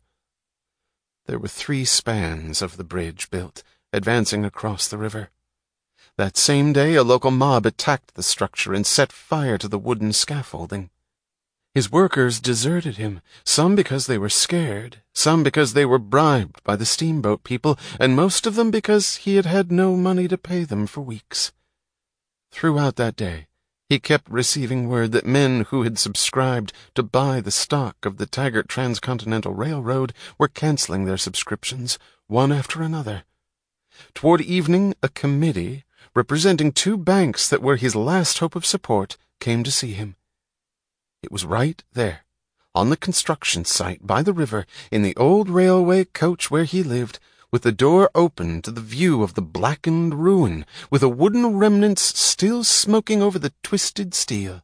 There were 3 spans of the bridge built, advancing across the river. That same day a local mob attacked the structure and set fire to the wooden scaffolding. His workers deserted him, some because they were scared, some because they were bribed by the steamboat people, and most of them because he had had no money to pay them for weeks. Throughout that day, he kept receiving word that men who had subscribed to buy the stock of the Taggart Transcontinental Railroad were canceling their subscriptions, one after another. Toward evening, a committee, representing 2 banks that were his last hope of support, came to see him. It was right there, on the construction site by the river, in the old railway coach where he lived, with the door open to the view of the blackened ruin, with the wooden remnants still smoking over the twisted steel.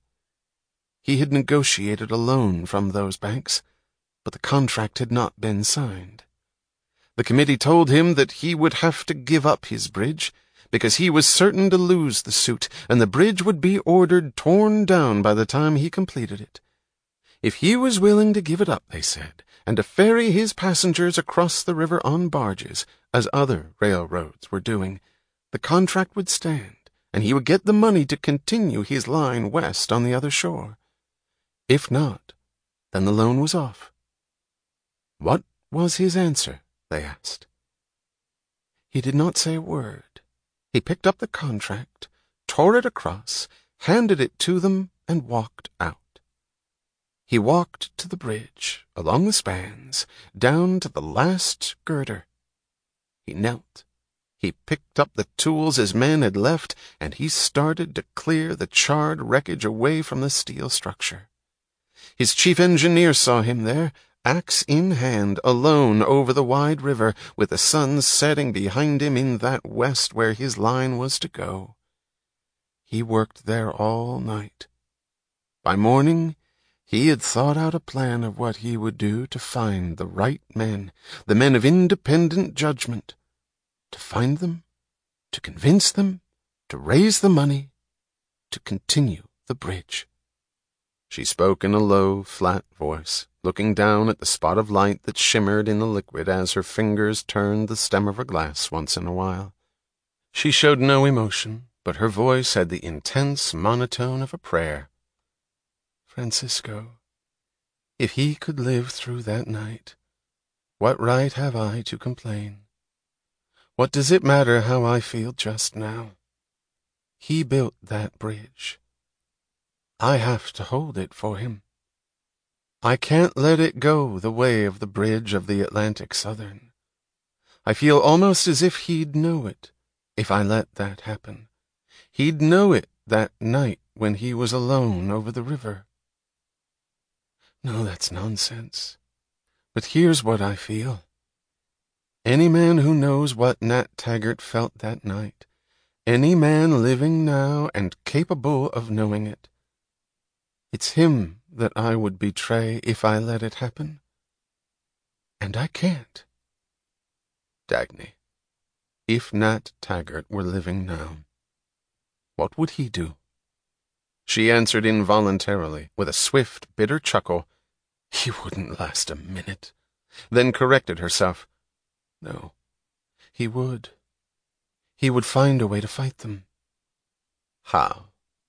He had negotiated a loan from those banks, but the contract had not been signed. The committee told him that he would have to give up his bridge, because he was certain to lose the suit, and the bridge would be ordered torn down by the time he completed it. If he was willing to give it up, they said, and to ferry his passengers across the river on barges, as other railroads were doing, the contract would stand, and he would get the money to continue his line west on the other shore. If not, then the loan was off. What was his answer, they asked. He did not say a word. He picked up the contract, tore it across, handed it to them, and walked out. He walked to the bridge, along the spans, down to the last girder. He knelt. He picked up the tools his men had left, and he started to clear the charred wreckage away from the steel structure. His chief engineer saw him there, axe in hand, alone over the wide river, with the sun setting behind him in that west where his line was to go. He worked there all night. By morning, he had thought out a plan of what he would do to find the right men, the men of independent judgment, to find them, to convince them, to raise the money, to continue the bridge. She spoke in a low, flat voice, looking down at the spot of light that shimmered in the liquid as her fingers turned the stem of her glass once in a while. She showed no emotion, but her voice had the intense monotone of a prayer. Francisco, if he could live through that night, what right have I to complain? What does it matter how I feel just now? He built that bridge. I have to hold it for him. I can't let it go the way of the bridge of the Atlantic Southern. I feel almost as if he'd know it, if I let that happen. He'd know it that night when he was alone over the river. No, that's nonsense. But here's what I feel. Any man who knows what Nat Taggart felt that night, any man living now and capable of knowing it, it's him that I would betray if I let it happen. And I can't. Dagny, if Nat Taggart were living now, what would he do? She answered involuntarily, with a swift, bitter chuckle, He wouldn't last a minute, then corrected herself. No, he would. He would find a way to fight them. How?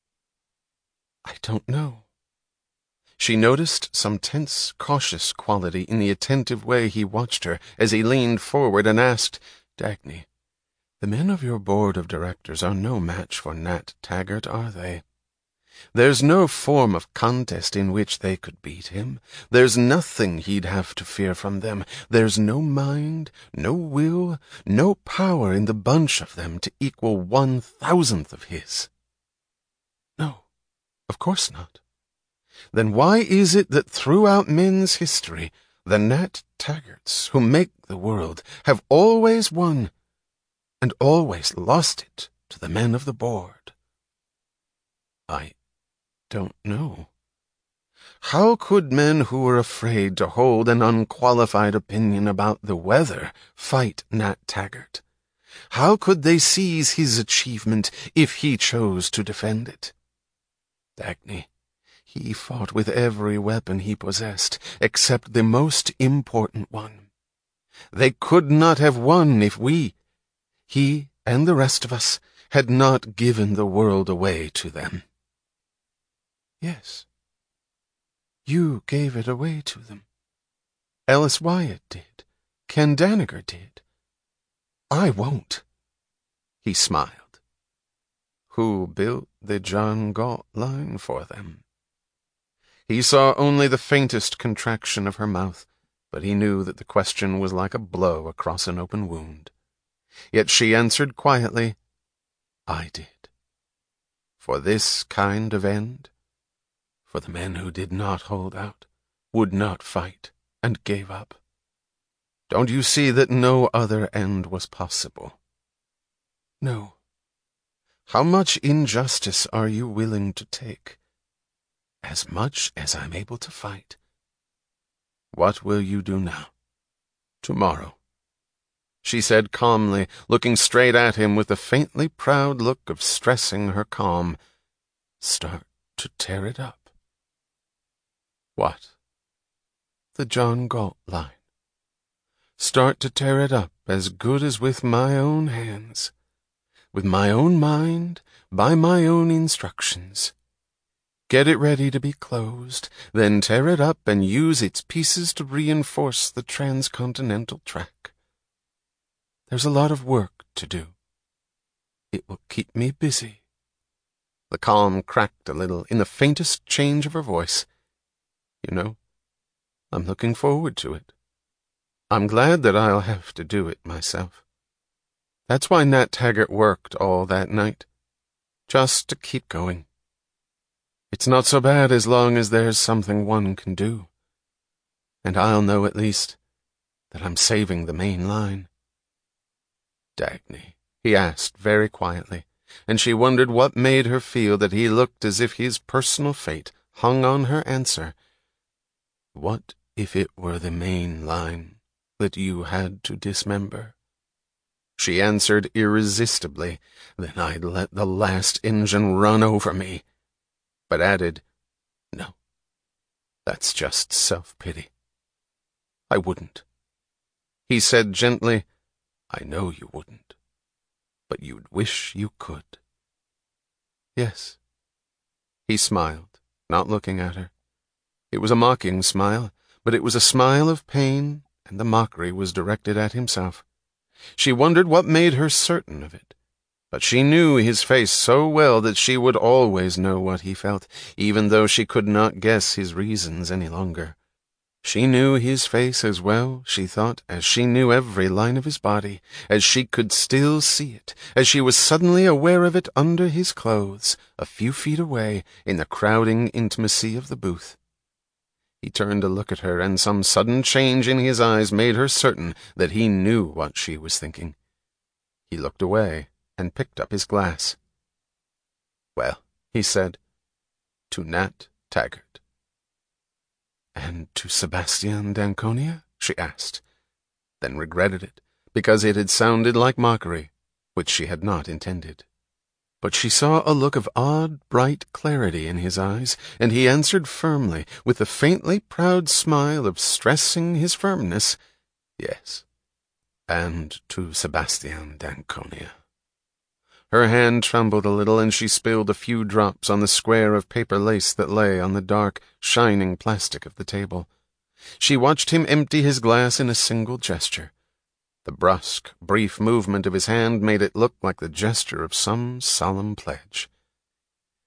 I don't know. She noticed some tense, cautious quality in the attentive way he watched her as he leaned forward and asked, Dagny, the men of your board of directors are no match for Nat Taggart, are they? There's no form of contest in which they could beat him. There's nothing he'd have to fear from them. There's no mind, no will, no power in the bunch of them to equal 1,000th of his. No, of course not. Then why is it that throughout men's history, the Nat Taggarts who make the world have always won and always lost it to the men of the board? I don't know. How could men who were afraid to hold an unqualified opinion about the weather fight Nat Taggart? How could they seize his achievement if he chose to defend it? Dagny, he fought with every weapon he possessed, except the most important one. They could not have won if we, he and the rest of us, had not given the world away to them. Yes, you gave it away to them. Ellis Wyatt did. Ken Daniger did. I won't. He smiled. Who built the John Galt line for them? He saw only the faintest contraction of her mouth, but he knew that the question was like a blow across an open wound. Yet she answered quietly, I did. For this kind of end? For the men who did not hold out, would not fight, and gave up. Don't you see that no other end was possible? No. How much injustice are you willing to take? As much as I'm able to fight. What will you do now? Tomorrow. She said calmly, looking straight at him with a faintly proud look of stressing her calm. Start to tear it up. What? The John Galt line. Start to tear it up as good as with my own hands, with my own mind, by my own instructions. Get it ready to be closed, then tear it up and use its pieces to reinforce the transcontinental track. There's a lot of work to do. It will keep me busy. The calm cracked a little in the faintest change of her voice. You know, I'm looking forward to it. I'm glad that I'll have to do it myself. That's why Nat Taggart worked all that night. Just to keep going. It's not so bad as long as there's something one can do. And I'll know at least that I'm saving the main line. Dagny, he asked very quietly, and she wondered what made her feel that he looked as if his personal fate hung on her answer. What if it were the main line that you had to dismember? She answered irresistibly, Then I'd let the last engine run over me. But added, No, that's just self-pity. I wouldn't. He said gently, I know you wouldn't, but you'd wish you could. Yes. He smiled, not looking at her. It was a mocking smile, but it was a smile of pain, and the mockery was directed at himself. She wondered what made her certain of it. But she knew his face so well that she would always know what he felt, even though she could not guess his reasons any longer. She knew his face as well, she thought, as she knew every line of his body, as she could still see it, as she was suddenly aware of it under his clothes, a few feet away, in the crowding intimacy of the booth. He turned to look at her, and some sudden change in his eyes made her certain that he knew what she was thinking. He looked away and picked up his glass. Well, he said, to Nat Taggart. And to Sebastian d'Anconia? She asked, then regretted it, because it had sounded like mockery, which she had not intended. But she saw a look of odd, bright clarity in his eyes, and he answered firmly, with a faintly proud smile of stressing his firmness, Yes, and to Sebastian d'Anconia. Her hand trembled a little, and she spilled a few drops on the square of paper lace that lay on the dark, shining plastic of the table. She watched him empty his glass in a single gesture. The brusque, brief movement of his hand made it look like the gesture of some solemn pledge.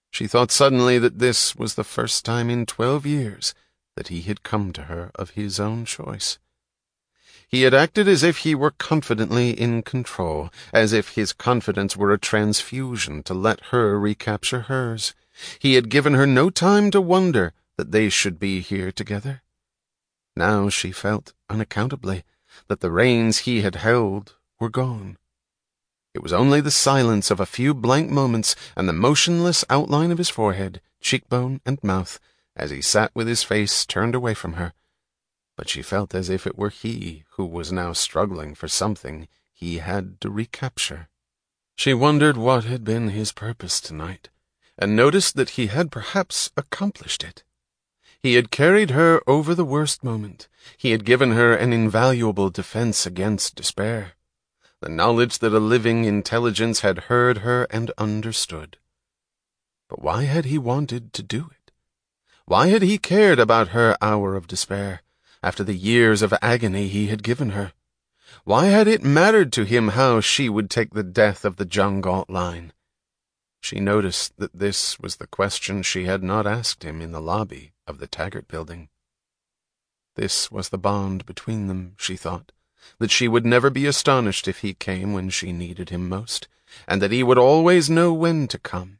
She thought suddenly that this was the first time in 12 years that he had come to her of his own choice. He had acted as if he were confidently in control, as if his confidence were a transfusion to let her recapture hers. He had given her no time to wonder that they should be here together. Now she felt, unaccountably, that the reins he had held were gone. It was only the silence of a few blank moments and the motionless outline of his forehead, cheekbone, and mouth, as he sat with his face turned away from her. But she felt as if it were he who was now struggling for something he had to recapture. She wondered what had been his purpose tonight, and noticed that he had perhaps accomplished it. He had carried her over the worst moment. He had given her an invaluable defense against despair. The knowledge that a living intelligence had heard her and understood. But why had he wanted to do it? Why had he cared about her hour of despair, after the years of agony he had given her? Why had it mattered to him how she would take the death of the John Galt line? She noticed that this was the question she had not asked him in the lobby of the Taggart Building. This was the bond between them, she thought, that she would never be astonished if he came when she needed him most, and that he would always know when to come.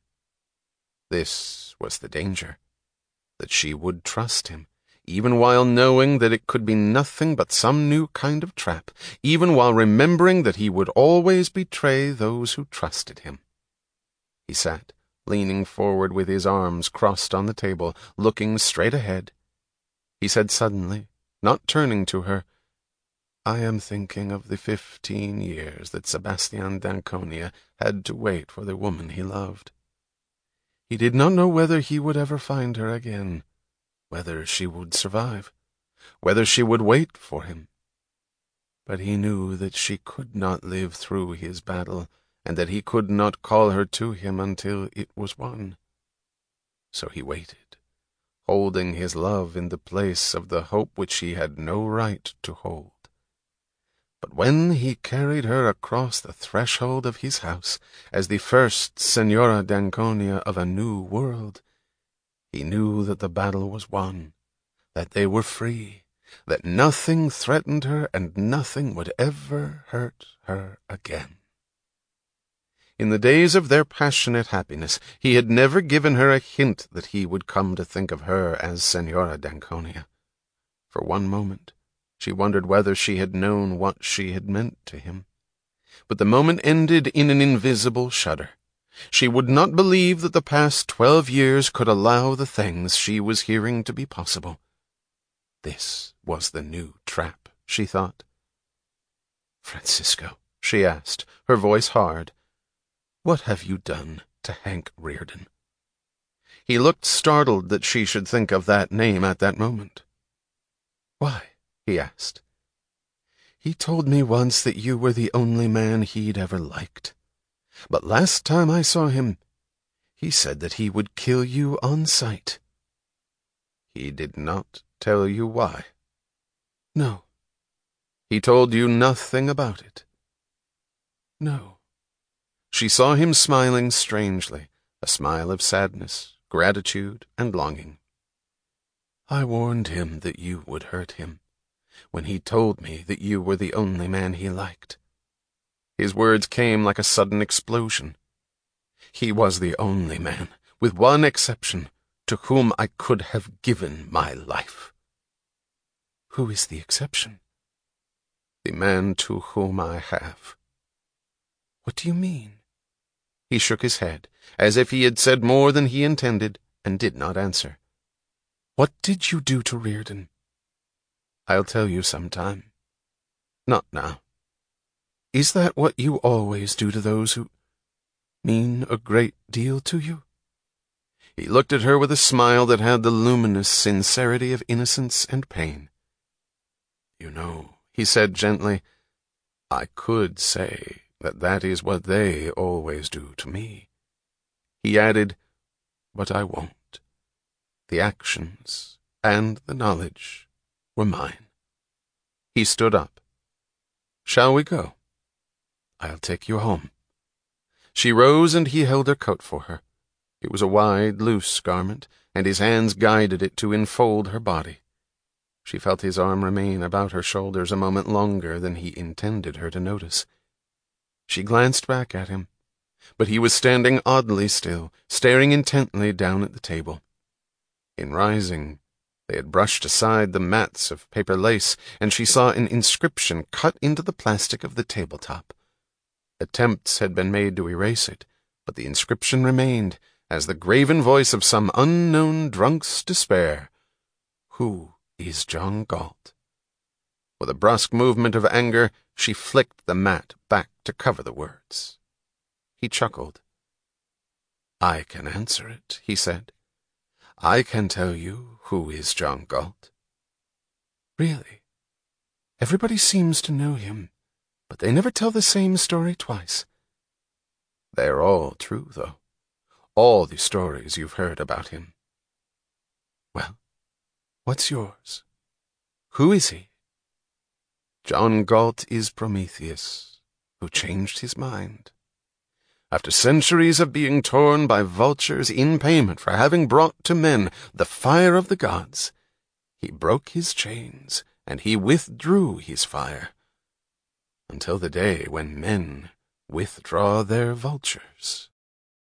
This was the danger, that she would trust him, even while knowing that it could be nothing but some new kind of trap, even while remembering that he would always betray those who trusted him. He sat, leaning forward with his arms crossed on the table, looking straight ahead. He said suddenly, not turning to her, "I am thinking of the 15 years that Sebastian d'Anconia had to wait for the woman he loved. He did not know whether he would ever find her again, whether she would survive, whether she would wait for him. But he knew that she could not live through his battle, and that he could not call her to him until it was won. So he waited, holding his love in the place of the hope which he had no right to hold. But when he carried her across the threshold of his house as the first Senora d'Anconia of a new world, he knew that the battle was won, that they were free, that nothing threatened her and nothing would ever hurt her again. In the days of their passionate happiness, he had never given her a hint that he would come to think of her as Senora d'Anconia. For one moment, she wondered whether she had known what she had meant to him. But the moment ended in an invisible shudder. She would not believe that the past 12 years could allow the things she was hearing to be possible. This was the new trap, she thought. "Francisco," she asked, her voice hard, "what have you done to Hank Reardon?" He looked startled that she should think of that name at that moment. "Why?" he asked. "He told me once that you were the only man he'd ever liked. But last time I saw him, he said that he would kill you on sight." "He did not tell you why?" "No." "He told you nothing about it?" "No." She saw him smiling strangely, a smile of sadness, gratitude, and longing. "I warned him that you would hurt him, when he told me that you were the only man he liked." His words came like a sudden explosion. "He was the only man, with one exception, to whom I could have given my life." "Who is the exception?" "The man to whom I have." "What do you mean?" He shook his head, as if he had said more than he intended, and did not answer. "What did you do to Reardon?" "I'll tell you sometime. Not now." "Is that what you always do to those who mean a great deal to you?" He looked at her with a smile that had the luminous sincerity of innocence and pain. "You know," he said gently, "I could say that is what they always do to me." He added, "But I won't. The actions and the knowledge were mine." He stood up. "Shall we go?" "I'll take you home." She rose and he held her coat for her. It was a wide, loose garment, and his hands guided it to enfold her body. She felt his arm remain about her shoulders a moment longer than he intended her to notice. She glanced back at him, but he was standing oddly still, staring intently down at the table. In rising, they had brushed aside the mats of paper lace, and she saw an inscription cut into the plastic of the tabletop. Attempts had been made to erase it, but the inscription remained, as the graven voice of some unknown drunk's despair. Who is John Galt? With a brusque movement of anger, she flicked the mat back to cover the words. He chuckled. "I can answer it," he said. "I can tell you who is John Galt." "Really? Everybody seems to know him, but they never tell the same story twice." "They're all true, though. All the stories you've heard about him." "Well, what's yours? Who is he?" "John Galt is Prometheus, who changed his mind. After centuries of being torn by vultures in payment for having brought to men the fire of the gods, he broke his chains, and he withdrew his fire, until the day when men withdraw their vultures."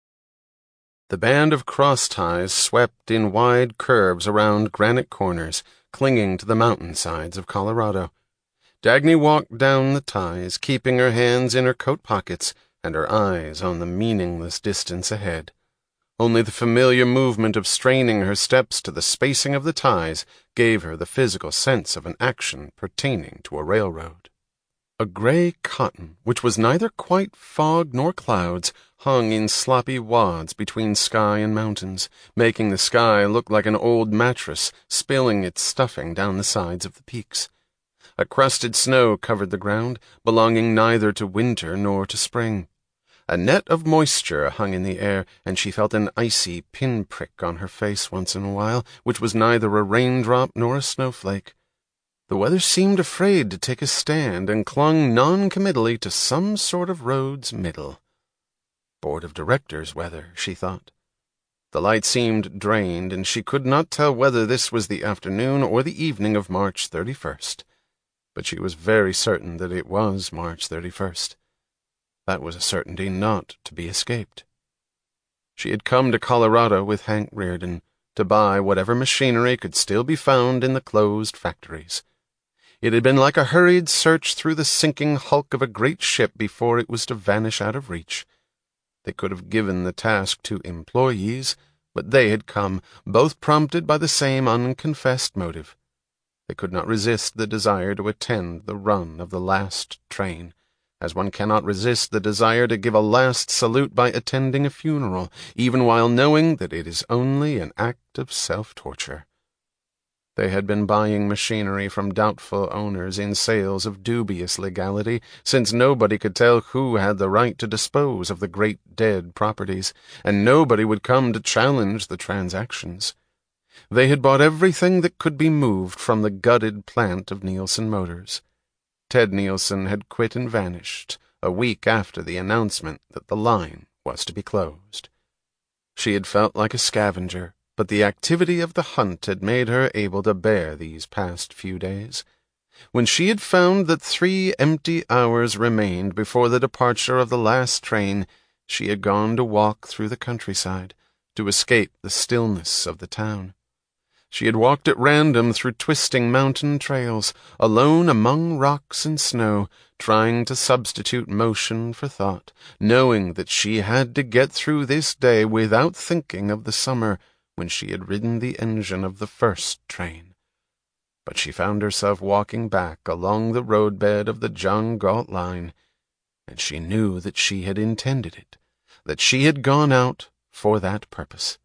The band of cross ties swept in wide curves around granite corners, clinging to the mountainsides of Colorado. Dagny walked down the ties, keeping her hands in her coat pockets and her eyes on the meaningless distance ahead. Only the familiar movement of straining her steps to the spacing of the ties gave her the physical sense of an action pertaining to a railroad. A gray cotton, which was neither quite fog nor clouds, hung in sloppy wads between sky and mountains, making the sky look like an old mattress spilling its stuffing down the sides of the peaks. A crusted snow covered the ground, belonging neither to winter nor to spring. A net of moisture hung in the air, and she felt an icy pinprick on her face once in a while, which was neither a raindrop nor a snowflake. The weather seemed afraid to take a stand and clung non-committally to some sort of road's middle. Board of Directors weather, she thought. The light seemed drained, and she could not tell whether this was the afternoon or the evening of March 31st. But she was very certain that it was March 31st. That was a certainty not to be escaped. She had come to Colorado with Hank Reardon to buy whatever machinery could still be found in the closed factories. It had been like a hurried search through the sinking hulk of a great ship before it was to vanish out of reach. They could have given the task to employees, but they had come, both prompted by the same unconfessed motive. They could not resist the desire to attend the run of the last train, as one cannot resist the desire to give a last salute by attending a funeral, even while knowing that it is only an act of self-torture. They had been buying machinery from doubtful owners in sales of dubious legality, since nobody could tell who had the right to dispose of the great dead properties, and nobody would come to challenge the transactions. They had bought everything that could be moved from the gutted plant of Nielsen Motors. Ted Nielsen had quit and vanished a week after the announcement that the line was to be closed. She had felt like a scavenger, but the activity of the hunt had made her able to bear these past few days. When she had found that 3 empty hours remained before the departure of the last train, she had gone to walk through the countryside, to escape the stillness of the town. She had walked at random through twisting mountain trails, alone among rocks and snow, trying to substitute motion for thought, knowing that she had to get through this day without thinking of the summer when she had ridden the engine of the first train. But she found herself walking back along the roadbed of the John Galt line, and she knew that she had intended it, that she had gone out for that purpose.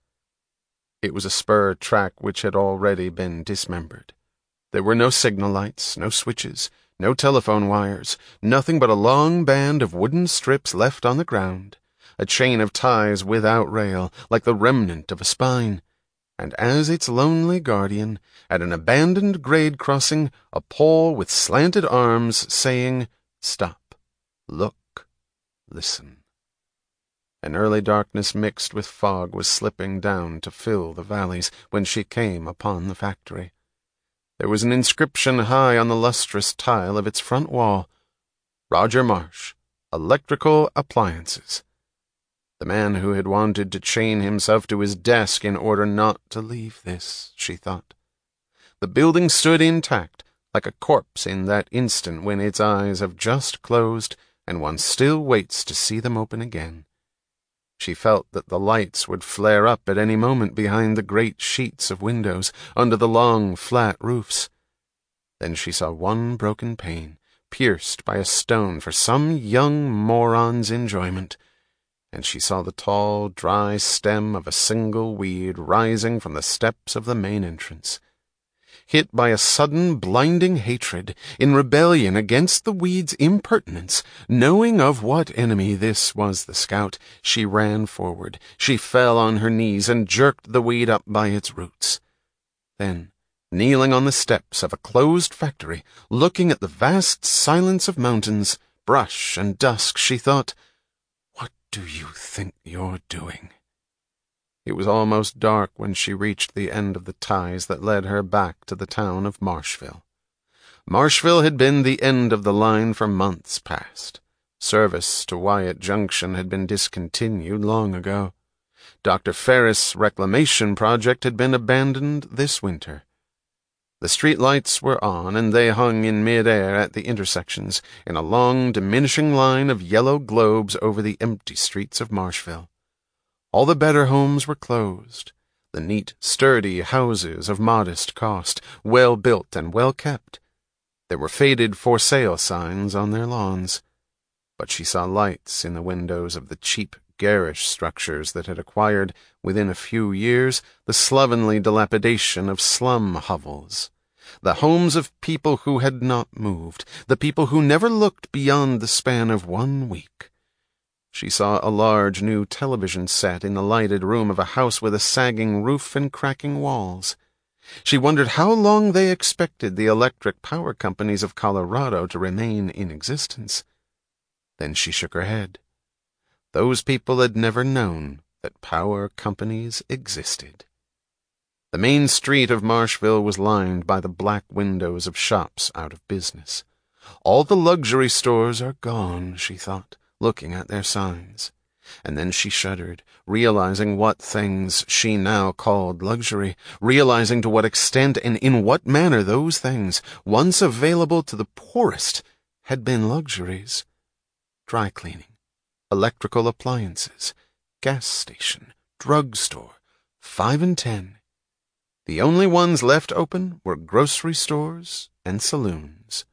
It was a spur track which had already been dismembered. There were no signal lights, no switches, no telephone wires, nothing but a long band of wooden strips left on the ground, a chain of ties without rail, like the remnant of a spine, and as its lonely guardian, at an abandoned grade crossing, a pole with slanted arms saying, "Stop, look, listen." An early darkness mixed with fog was slipping down to fill the valleys when she came upon the factory. There was an inscription high on the lustrous tile of its front wall: Roger Marsh, Electrical Appliances. The man who had wanted to chain himself to his desk in order not to leave this, she thought. The building stood intact, like a corpse in that instant when its eyes have just closed and one still waits to see them open again. She felt that the lights would flare up at any moment behind the great sheets of windows, under the long, flat roofs. Then she saw one broken pane, pierced by a stone for some young moron's enjoyment, and she saw the tall, dry stem of a single weed rising from the steps of the main entrance. Hit by a sudden, blinding hatred, in rebellion against the weed's impertinence, knowing of what enemy this was the scout, she ran forward. She fell on her knees and jerked the weed up by its roots. Then, kneeling on the steps of a closed factory, looking at the vast silence of mountains, brush and dusk, she thought, "What do you think you're doing?" It was almost dark when she reached the end of the ties that led her back to the town of Marshville. Marshville had been the end of the line for months past. Service to Wyatt Junction had been discontinued long ago. Dr. Ferris' reclamation project had been abandoned this winter. The street lights were on, and they hung in mid-air at the intersections, in a long, diminishing line of yellow globes over the empty streets of Marshville. All the better homes were closed, the neat, sturdy houses of modest cost, well built and well kept. There were faded for sale signs on their lawns, but she saw lights in the windows of the cheap, garish structures that had acquired, within a few years, the slovenly dilapidation of slum hovels. The homes of people who had not moved, the people who never looked beyond the span of 1 week. She saw a large new television set in the lighted room of a house with a sagging roof and cracking walls. She wondered how long they expected the electric power companies of Colorado to remain in existence. Then she shook her head. Those people had never known that power companies existed. The main street of Marshville was lined by the black windows of shops out of business. All the luxury stores are gone, she thought, looking at their signs. And then she shuddered, realizing what things she now called luxury, realizing to what extent and in what manner those things, once available to the poorest, had been luxuries. Dry cleaning, electrical appliances, gas station, drugstore, 5 and 10. The only ones left open were grocery stores and saloons.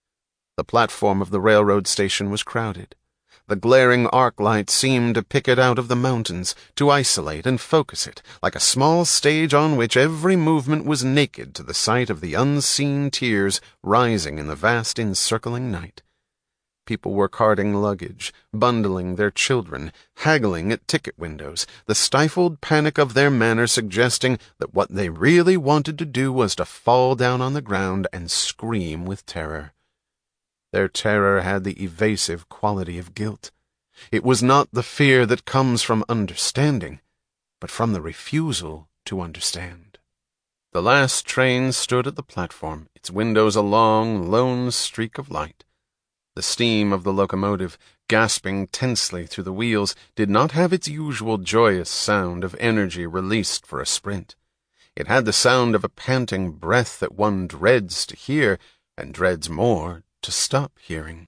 The platform of the railroad station was crowded. The glaring arc light seemed to pick it out of the mountains, to isolate and focus it, like a small stage on which every movement was naked to the sight of the unseen tears rising in the vast encircling night. People were carting luggage, bundling their children, haggling at ticket windows, the stifled panic of their manner suggesting that what they really wanted to do was to fall down on the ground and scream with terror. Their terror had the evasive quality of guilt. It was not the fear that comes from understanding, but from the refusal to understand. The last train stood at the platform, its windows a long, lone streak of light. The steam of the locomotive, gasping tensely through the wheels, did not have its usual joyous sound of energy released for a sprint. It had the sound of a panting breath that one dreads to hear, and dreads more to stop hearing.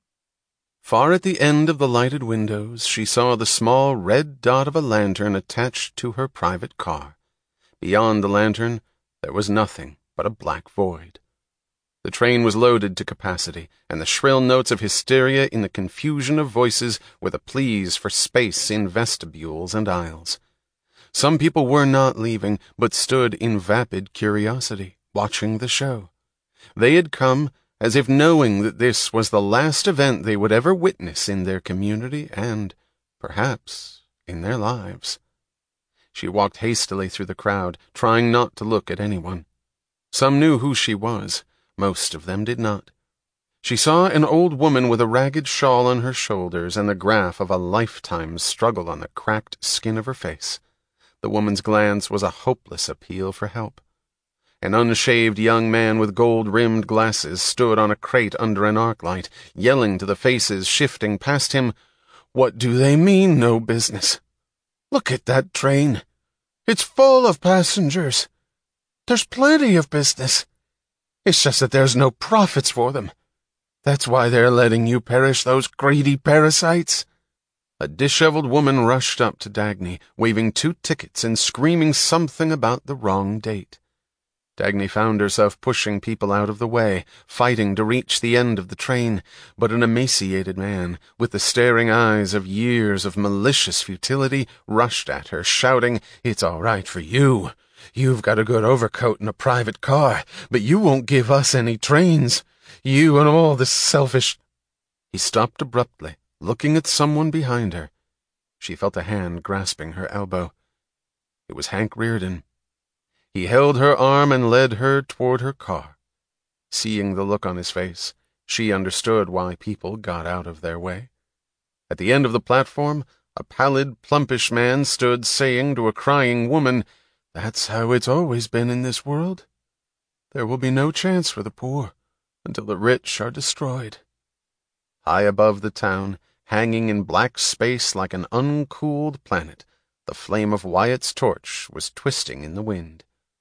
Far at the end of the lighted windows, she saw the small red dot of a lantern attached to her private car. Beyond the lantern, there was nothing but a black void. The train was loaded to capacity, and the shrill notes of hysteria in the confusion of voices were the pleas for space in vestibules and aisles. Some people were not leaving, but stood in vapid curiosity, watching the show. They had come as if knowing that this was the last event they would ever witness in their community and, perhaps, in their lives. She walked hastily through the crowd, trying not to look at anyone. Some knew who she was. Most of them did not. She saw an old woman with a ragged shawl on her shoulders and the graph of a lifetime's struggle on the cracked skin of her face. The woman's glance was a hopeless appeal for help. An unshaved young man with gold-rimmed glasses stood on a crate under an arc light, yelling to the faces shifting past him, "What do they mean, no business? Look at that train. It's full of passengers. There's plenty of business. It's just that there's no profits for them. That's why they're letting you perish, those greedy parasites." A disheveled woman rushed up to Dagny, waving 2 tickets and screaming something about the wrong date. Dagny found herself pushing people out of the way, fighting to reach the end of the train, but an emaciated man, with the staring eyes of years of malicious futility, rushed at her, shouting, "It's all right for you. You've got a good overcoat and a private car, but you won't give us any trains. You and all this selfish—" He stopped abruptly, looking at someone behind her. She felt a hand grasping her elbow. It was Hank Reardon. He held her arm and led her toward her car. Seeing the look on his face, she understood why people got out of their way. At the end of the platform, a pallid, plumpish man stood saying to a crying woman, "That's how it's always been in this world. There will be no chance for the poor until the rich are destroyed." High above the town, hanging in black space like an uncooled planet, the flame of Wyatt's torch was twisting in the wind.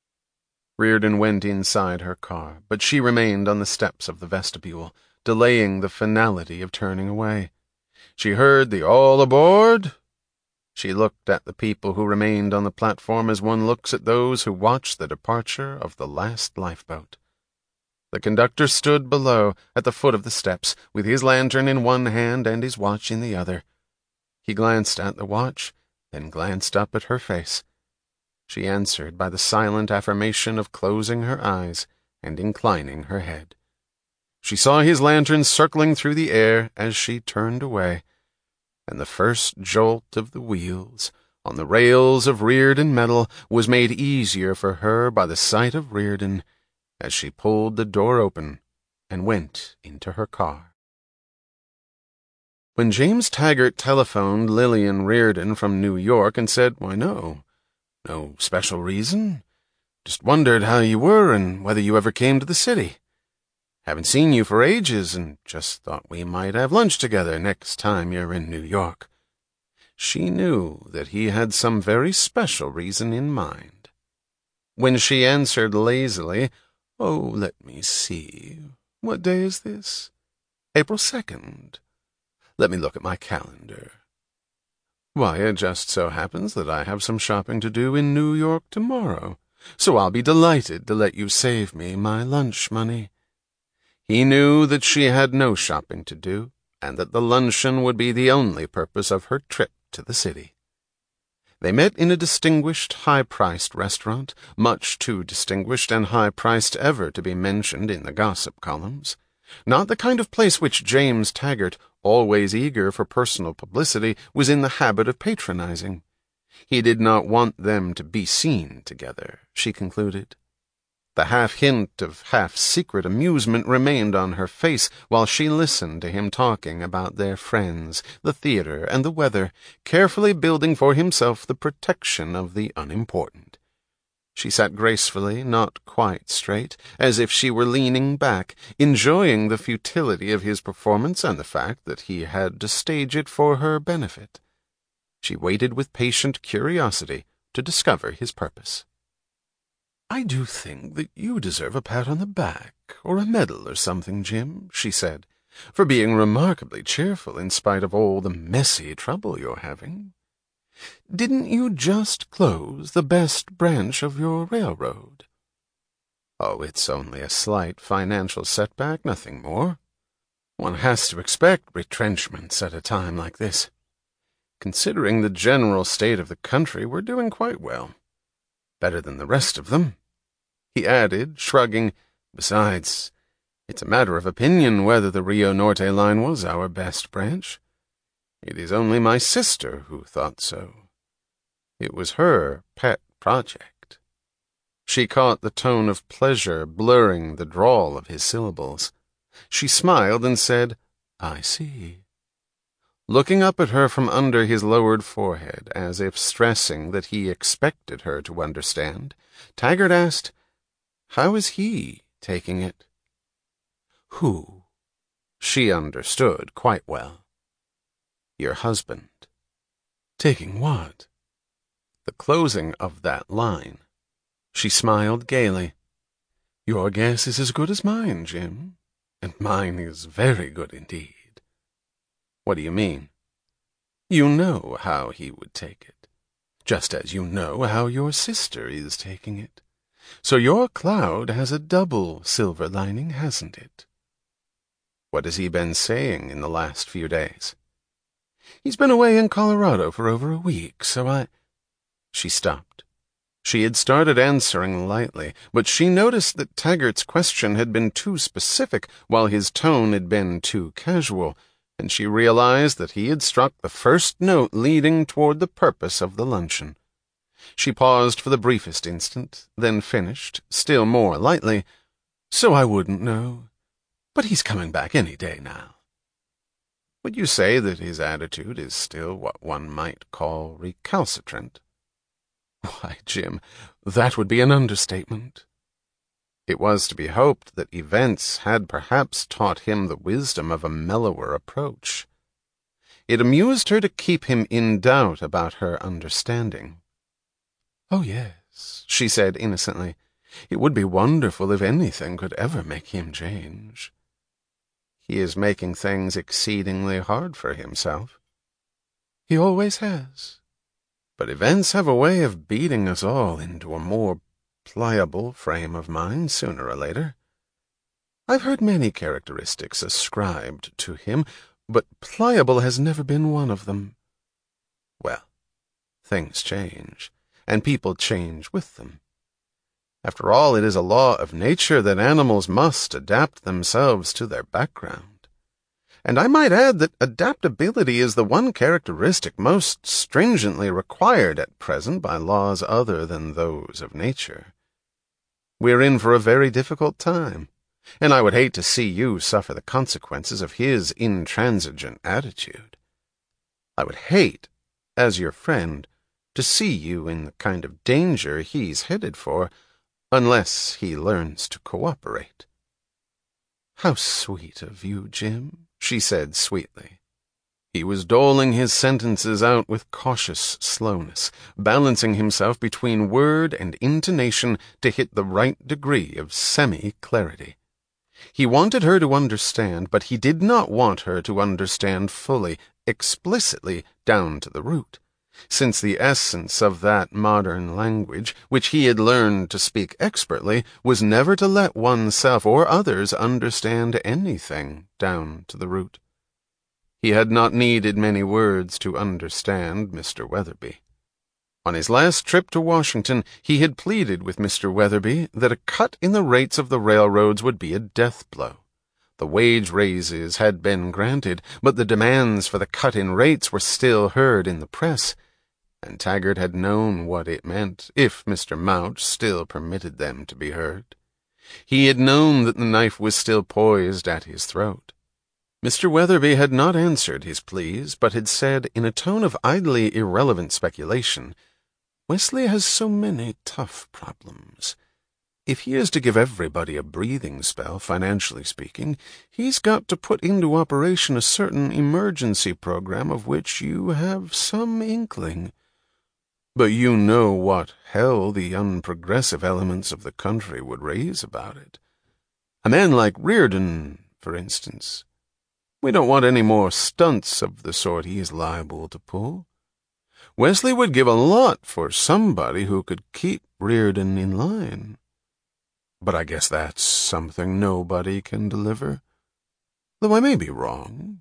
Reardon went inside her car, but she remained on the steps of the vestibule, delaying the finality of turning away. She heard the "all aboard." She looked at the people who remained on the platform as one looks at those who watch the departure of the last lifeboat. The conductor stood below, at the foot of the steps, with his lantern in one hand and his watch in the other. He glanced at the watch, then glanced up at her face. She answered by the silent affirmation of closing her eyes and inclining her head. She saw his lantern circling through the air as she turned away, and the first jolt of the wheels on the rails of Reardon metal was made easier for her by the sight of Reardon as she pulled the door open and went into her car. When James Taggart telephoned Lillian Reardon from New York and said, "Why, no special reason. Just wondered how you were and whether you ever came to the city. Haven't seen you for ages and just thought we might have lunch together next time you're in New York," she knew that he had some very special reason in mind. When she answered lazily, "Oh, let me see. What day is this? April 2nd. Let me look at my calendar. Why, it just so happens that I have some shopping to do in New York tomorrow, so I'll be delighted to let you save me my lunch money." He knew that she had no shopping to do, and that the luncheon would be the only purpose of her trip to the city. They met in a distinguished, high-priced restaurant, much too distinguished and high-priced ever to be mentioned in the gossip columns. Not the kind of place which James Taggart, always eager for personal publicity, was in the habit of patronizing. He did not want them to be seen together, she concluded. The half-hint of half-secret amusement remained on her face while she listened to him talking about their friends, the theater, and the weather, carefully building for himself the protection of the unimportant. She sat gracefully, not quite straight, as if she were leaning back, enjoying the futility of his performance and the fact that he had to stage it for her benefit. She waited with patient curiosity to discover his purpose. "I do think that you deserve a pat on the back, or a medal or something, Jim," she said, "for being remarkably cheerful in spite of all the messy trouble you're having. Didn't you just close the best branch of your railroad?" "Oh, it's only a slight financial setback, nothing more. One has to expect retrenchments at a time like this. Considering the general state of the country, we're doing quite well. Better than the rest of them," he added, shrugging. "Besides, it's a matter of opinion whether the Rio Norte line was our best branch. It is only my sister who thought so. It was her pet project." She caught the tone of pleasure blurring the drawl of his syllables. She smiled and said, "I see." Looking up at her from under his lowered forehead, as if stressing that he expected her to understand, Taggart asked, "How is he taking it?" "Who?" She understood quite well. "Your husband." "Taking what?" The closing of that line. She smiled gaily. "Your guess is as good as mine, Jim, and mine is very good indeed." "What do you mean?" "You know how he would take it, just as you know how your sister is taking it. So your cloud has a double silver lining, hasn't it?" "What has he been saying in the last few days?" "He's been away in Colorado for over a week, so She stopped. She had started answering lightly, but she noticed that Taggart's question had been too specific, while his tone had been too casual, and she realized that he had struck the first note leading toward the purpose of the luncheon. She paused for the briefest instant, then finished, still more lightly, "So I wouldn't know. But he's coming back any day now." "Would you say that his attitude is still what one might call recalcitrant?" "Why, Jim, that would be an understatement." It was to be hoped that events had perhaps taught him the wisdom of a mellower approach. It amused her to keep him in doubt about her understanding. "Oh, yes," she said innocently. "It would be wonderful if anything could ever make him change." "He is making things exceedingly hard for himself." "He always has. But events have a way of beating us all into a more pliable frame of mind sooner or later. I've heard many characteristics ascribed to him, but pliable has never been one of them." "Well, things change, and people change with them. After all, it is a law of nature that animals must adapt themselves to their background. And I might add that adaptability is the one characteristic most stringently required at present by laws other than those of nature. We're in for a very difficult time, and I would hate to see you suffer the consequences of his intransigent attitude. I would hate, as your friend, to see you in the kind of danger he's headed for, unless he learns to cooperate." "How sweet of you, Jim," she said sweetly. He was doling his sentences out with cautious slowness, balancing himself between word and intonation to hit the right degree of semi-clarity. He wanted her to understand, but he did not want her to understand fully, explicitly, down to the root, since the essence of that modern language, which he had learned to speak expertly, was never to let oneself or others understand anything down to the root. He had not needed many words to understand Mr. Weatherby. On his last trip to Washington, he had pleaded with Mr. Weatherby that a cut in the rates of the railroads would be a death blow. The wage raises had been granted, but the demands for the cut in rates were still heard in the press, and Taggart had known what it meant if Mr. Mouch still permitted them to be heard. He had known that the knife was still poised at his throat. Mr. Weatherby had not answered his pleas, but had said, in a tone of idly irrelevant speculation, "Wesley has so many tough problems. If he is to give everybody a breathing spell, financially speaking, he's got to put into operation a certain emergency program of which you have some inkling. But you know what hell the unprogressive elements of the country would raise about it. A man like Reardon, for instance. We don't want any more stunts of the sort he is liable to pull. Wesley would give a lot for somebody who could keep Reardon in line. But I guess that's something nobody can deliver. Though I may be wrong.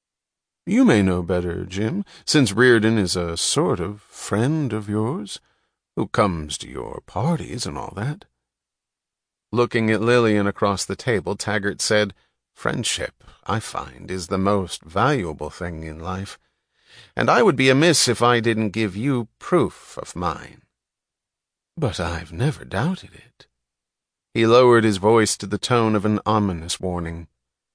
You may know better, Jim, since Reardon is a sort of friend of yours, who comes to your parties and all that." Looking at Lillian across the table, Taggart said, "Friendship, I find, is the most valuable thing in life, and I would be amiss if I didn't give you proof of mine." "But I've never doubted it." He lowered his voice to the tone of an ominous warning.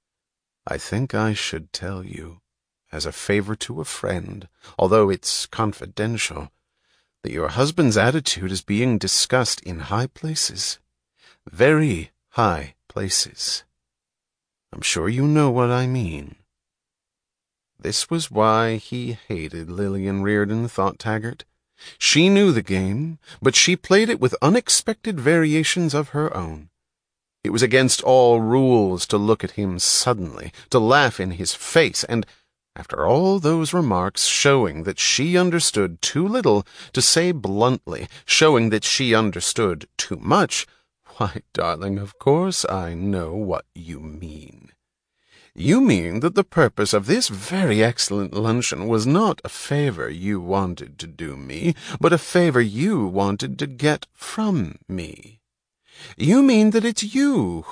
I think I should tell you, as a favor to a friend, although it's confidential, that your husband's attitude is being discussed in high places. Very high places. I'm sure you know what I mean." This was why he hated Lillian Riordan, thought Taggart. She knew the game, but she played it with unexpected variations of her own. It was against all rules to look at him suddenly, to laugh in his face, and, after all those remarks showing that she understood too little, to say bluntly, showing that she understood too much, "Why, darling, of course I know what you mean. You mean that the purpose of this very excellent luncheon was not a favor you wanted to do me, but a favor you wanted to get from me. You mean that it's you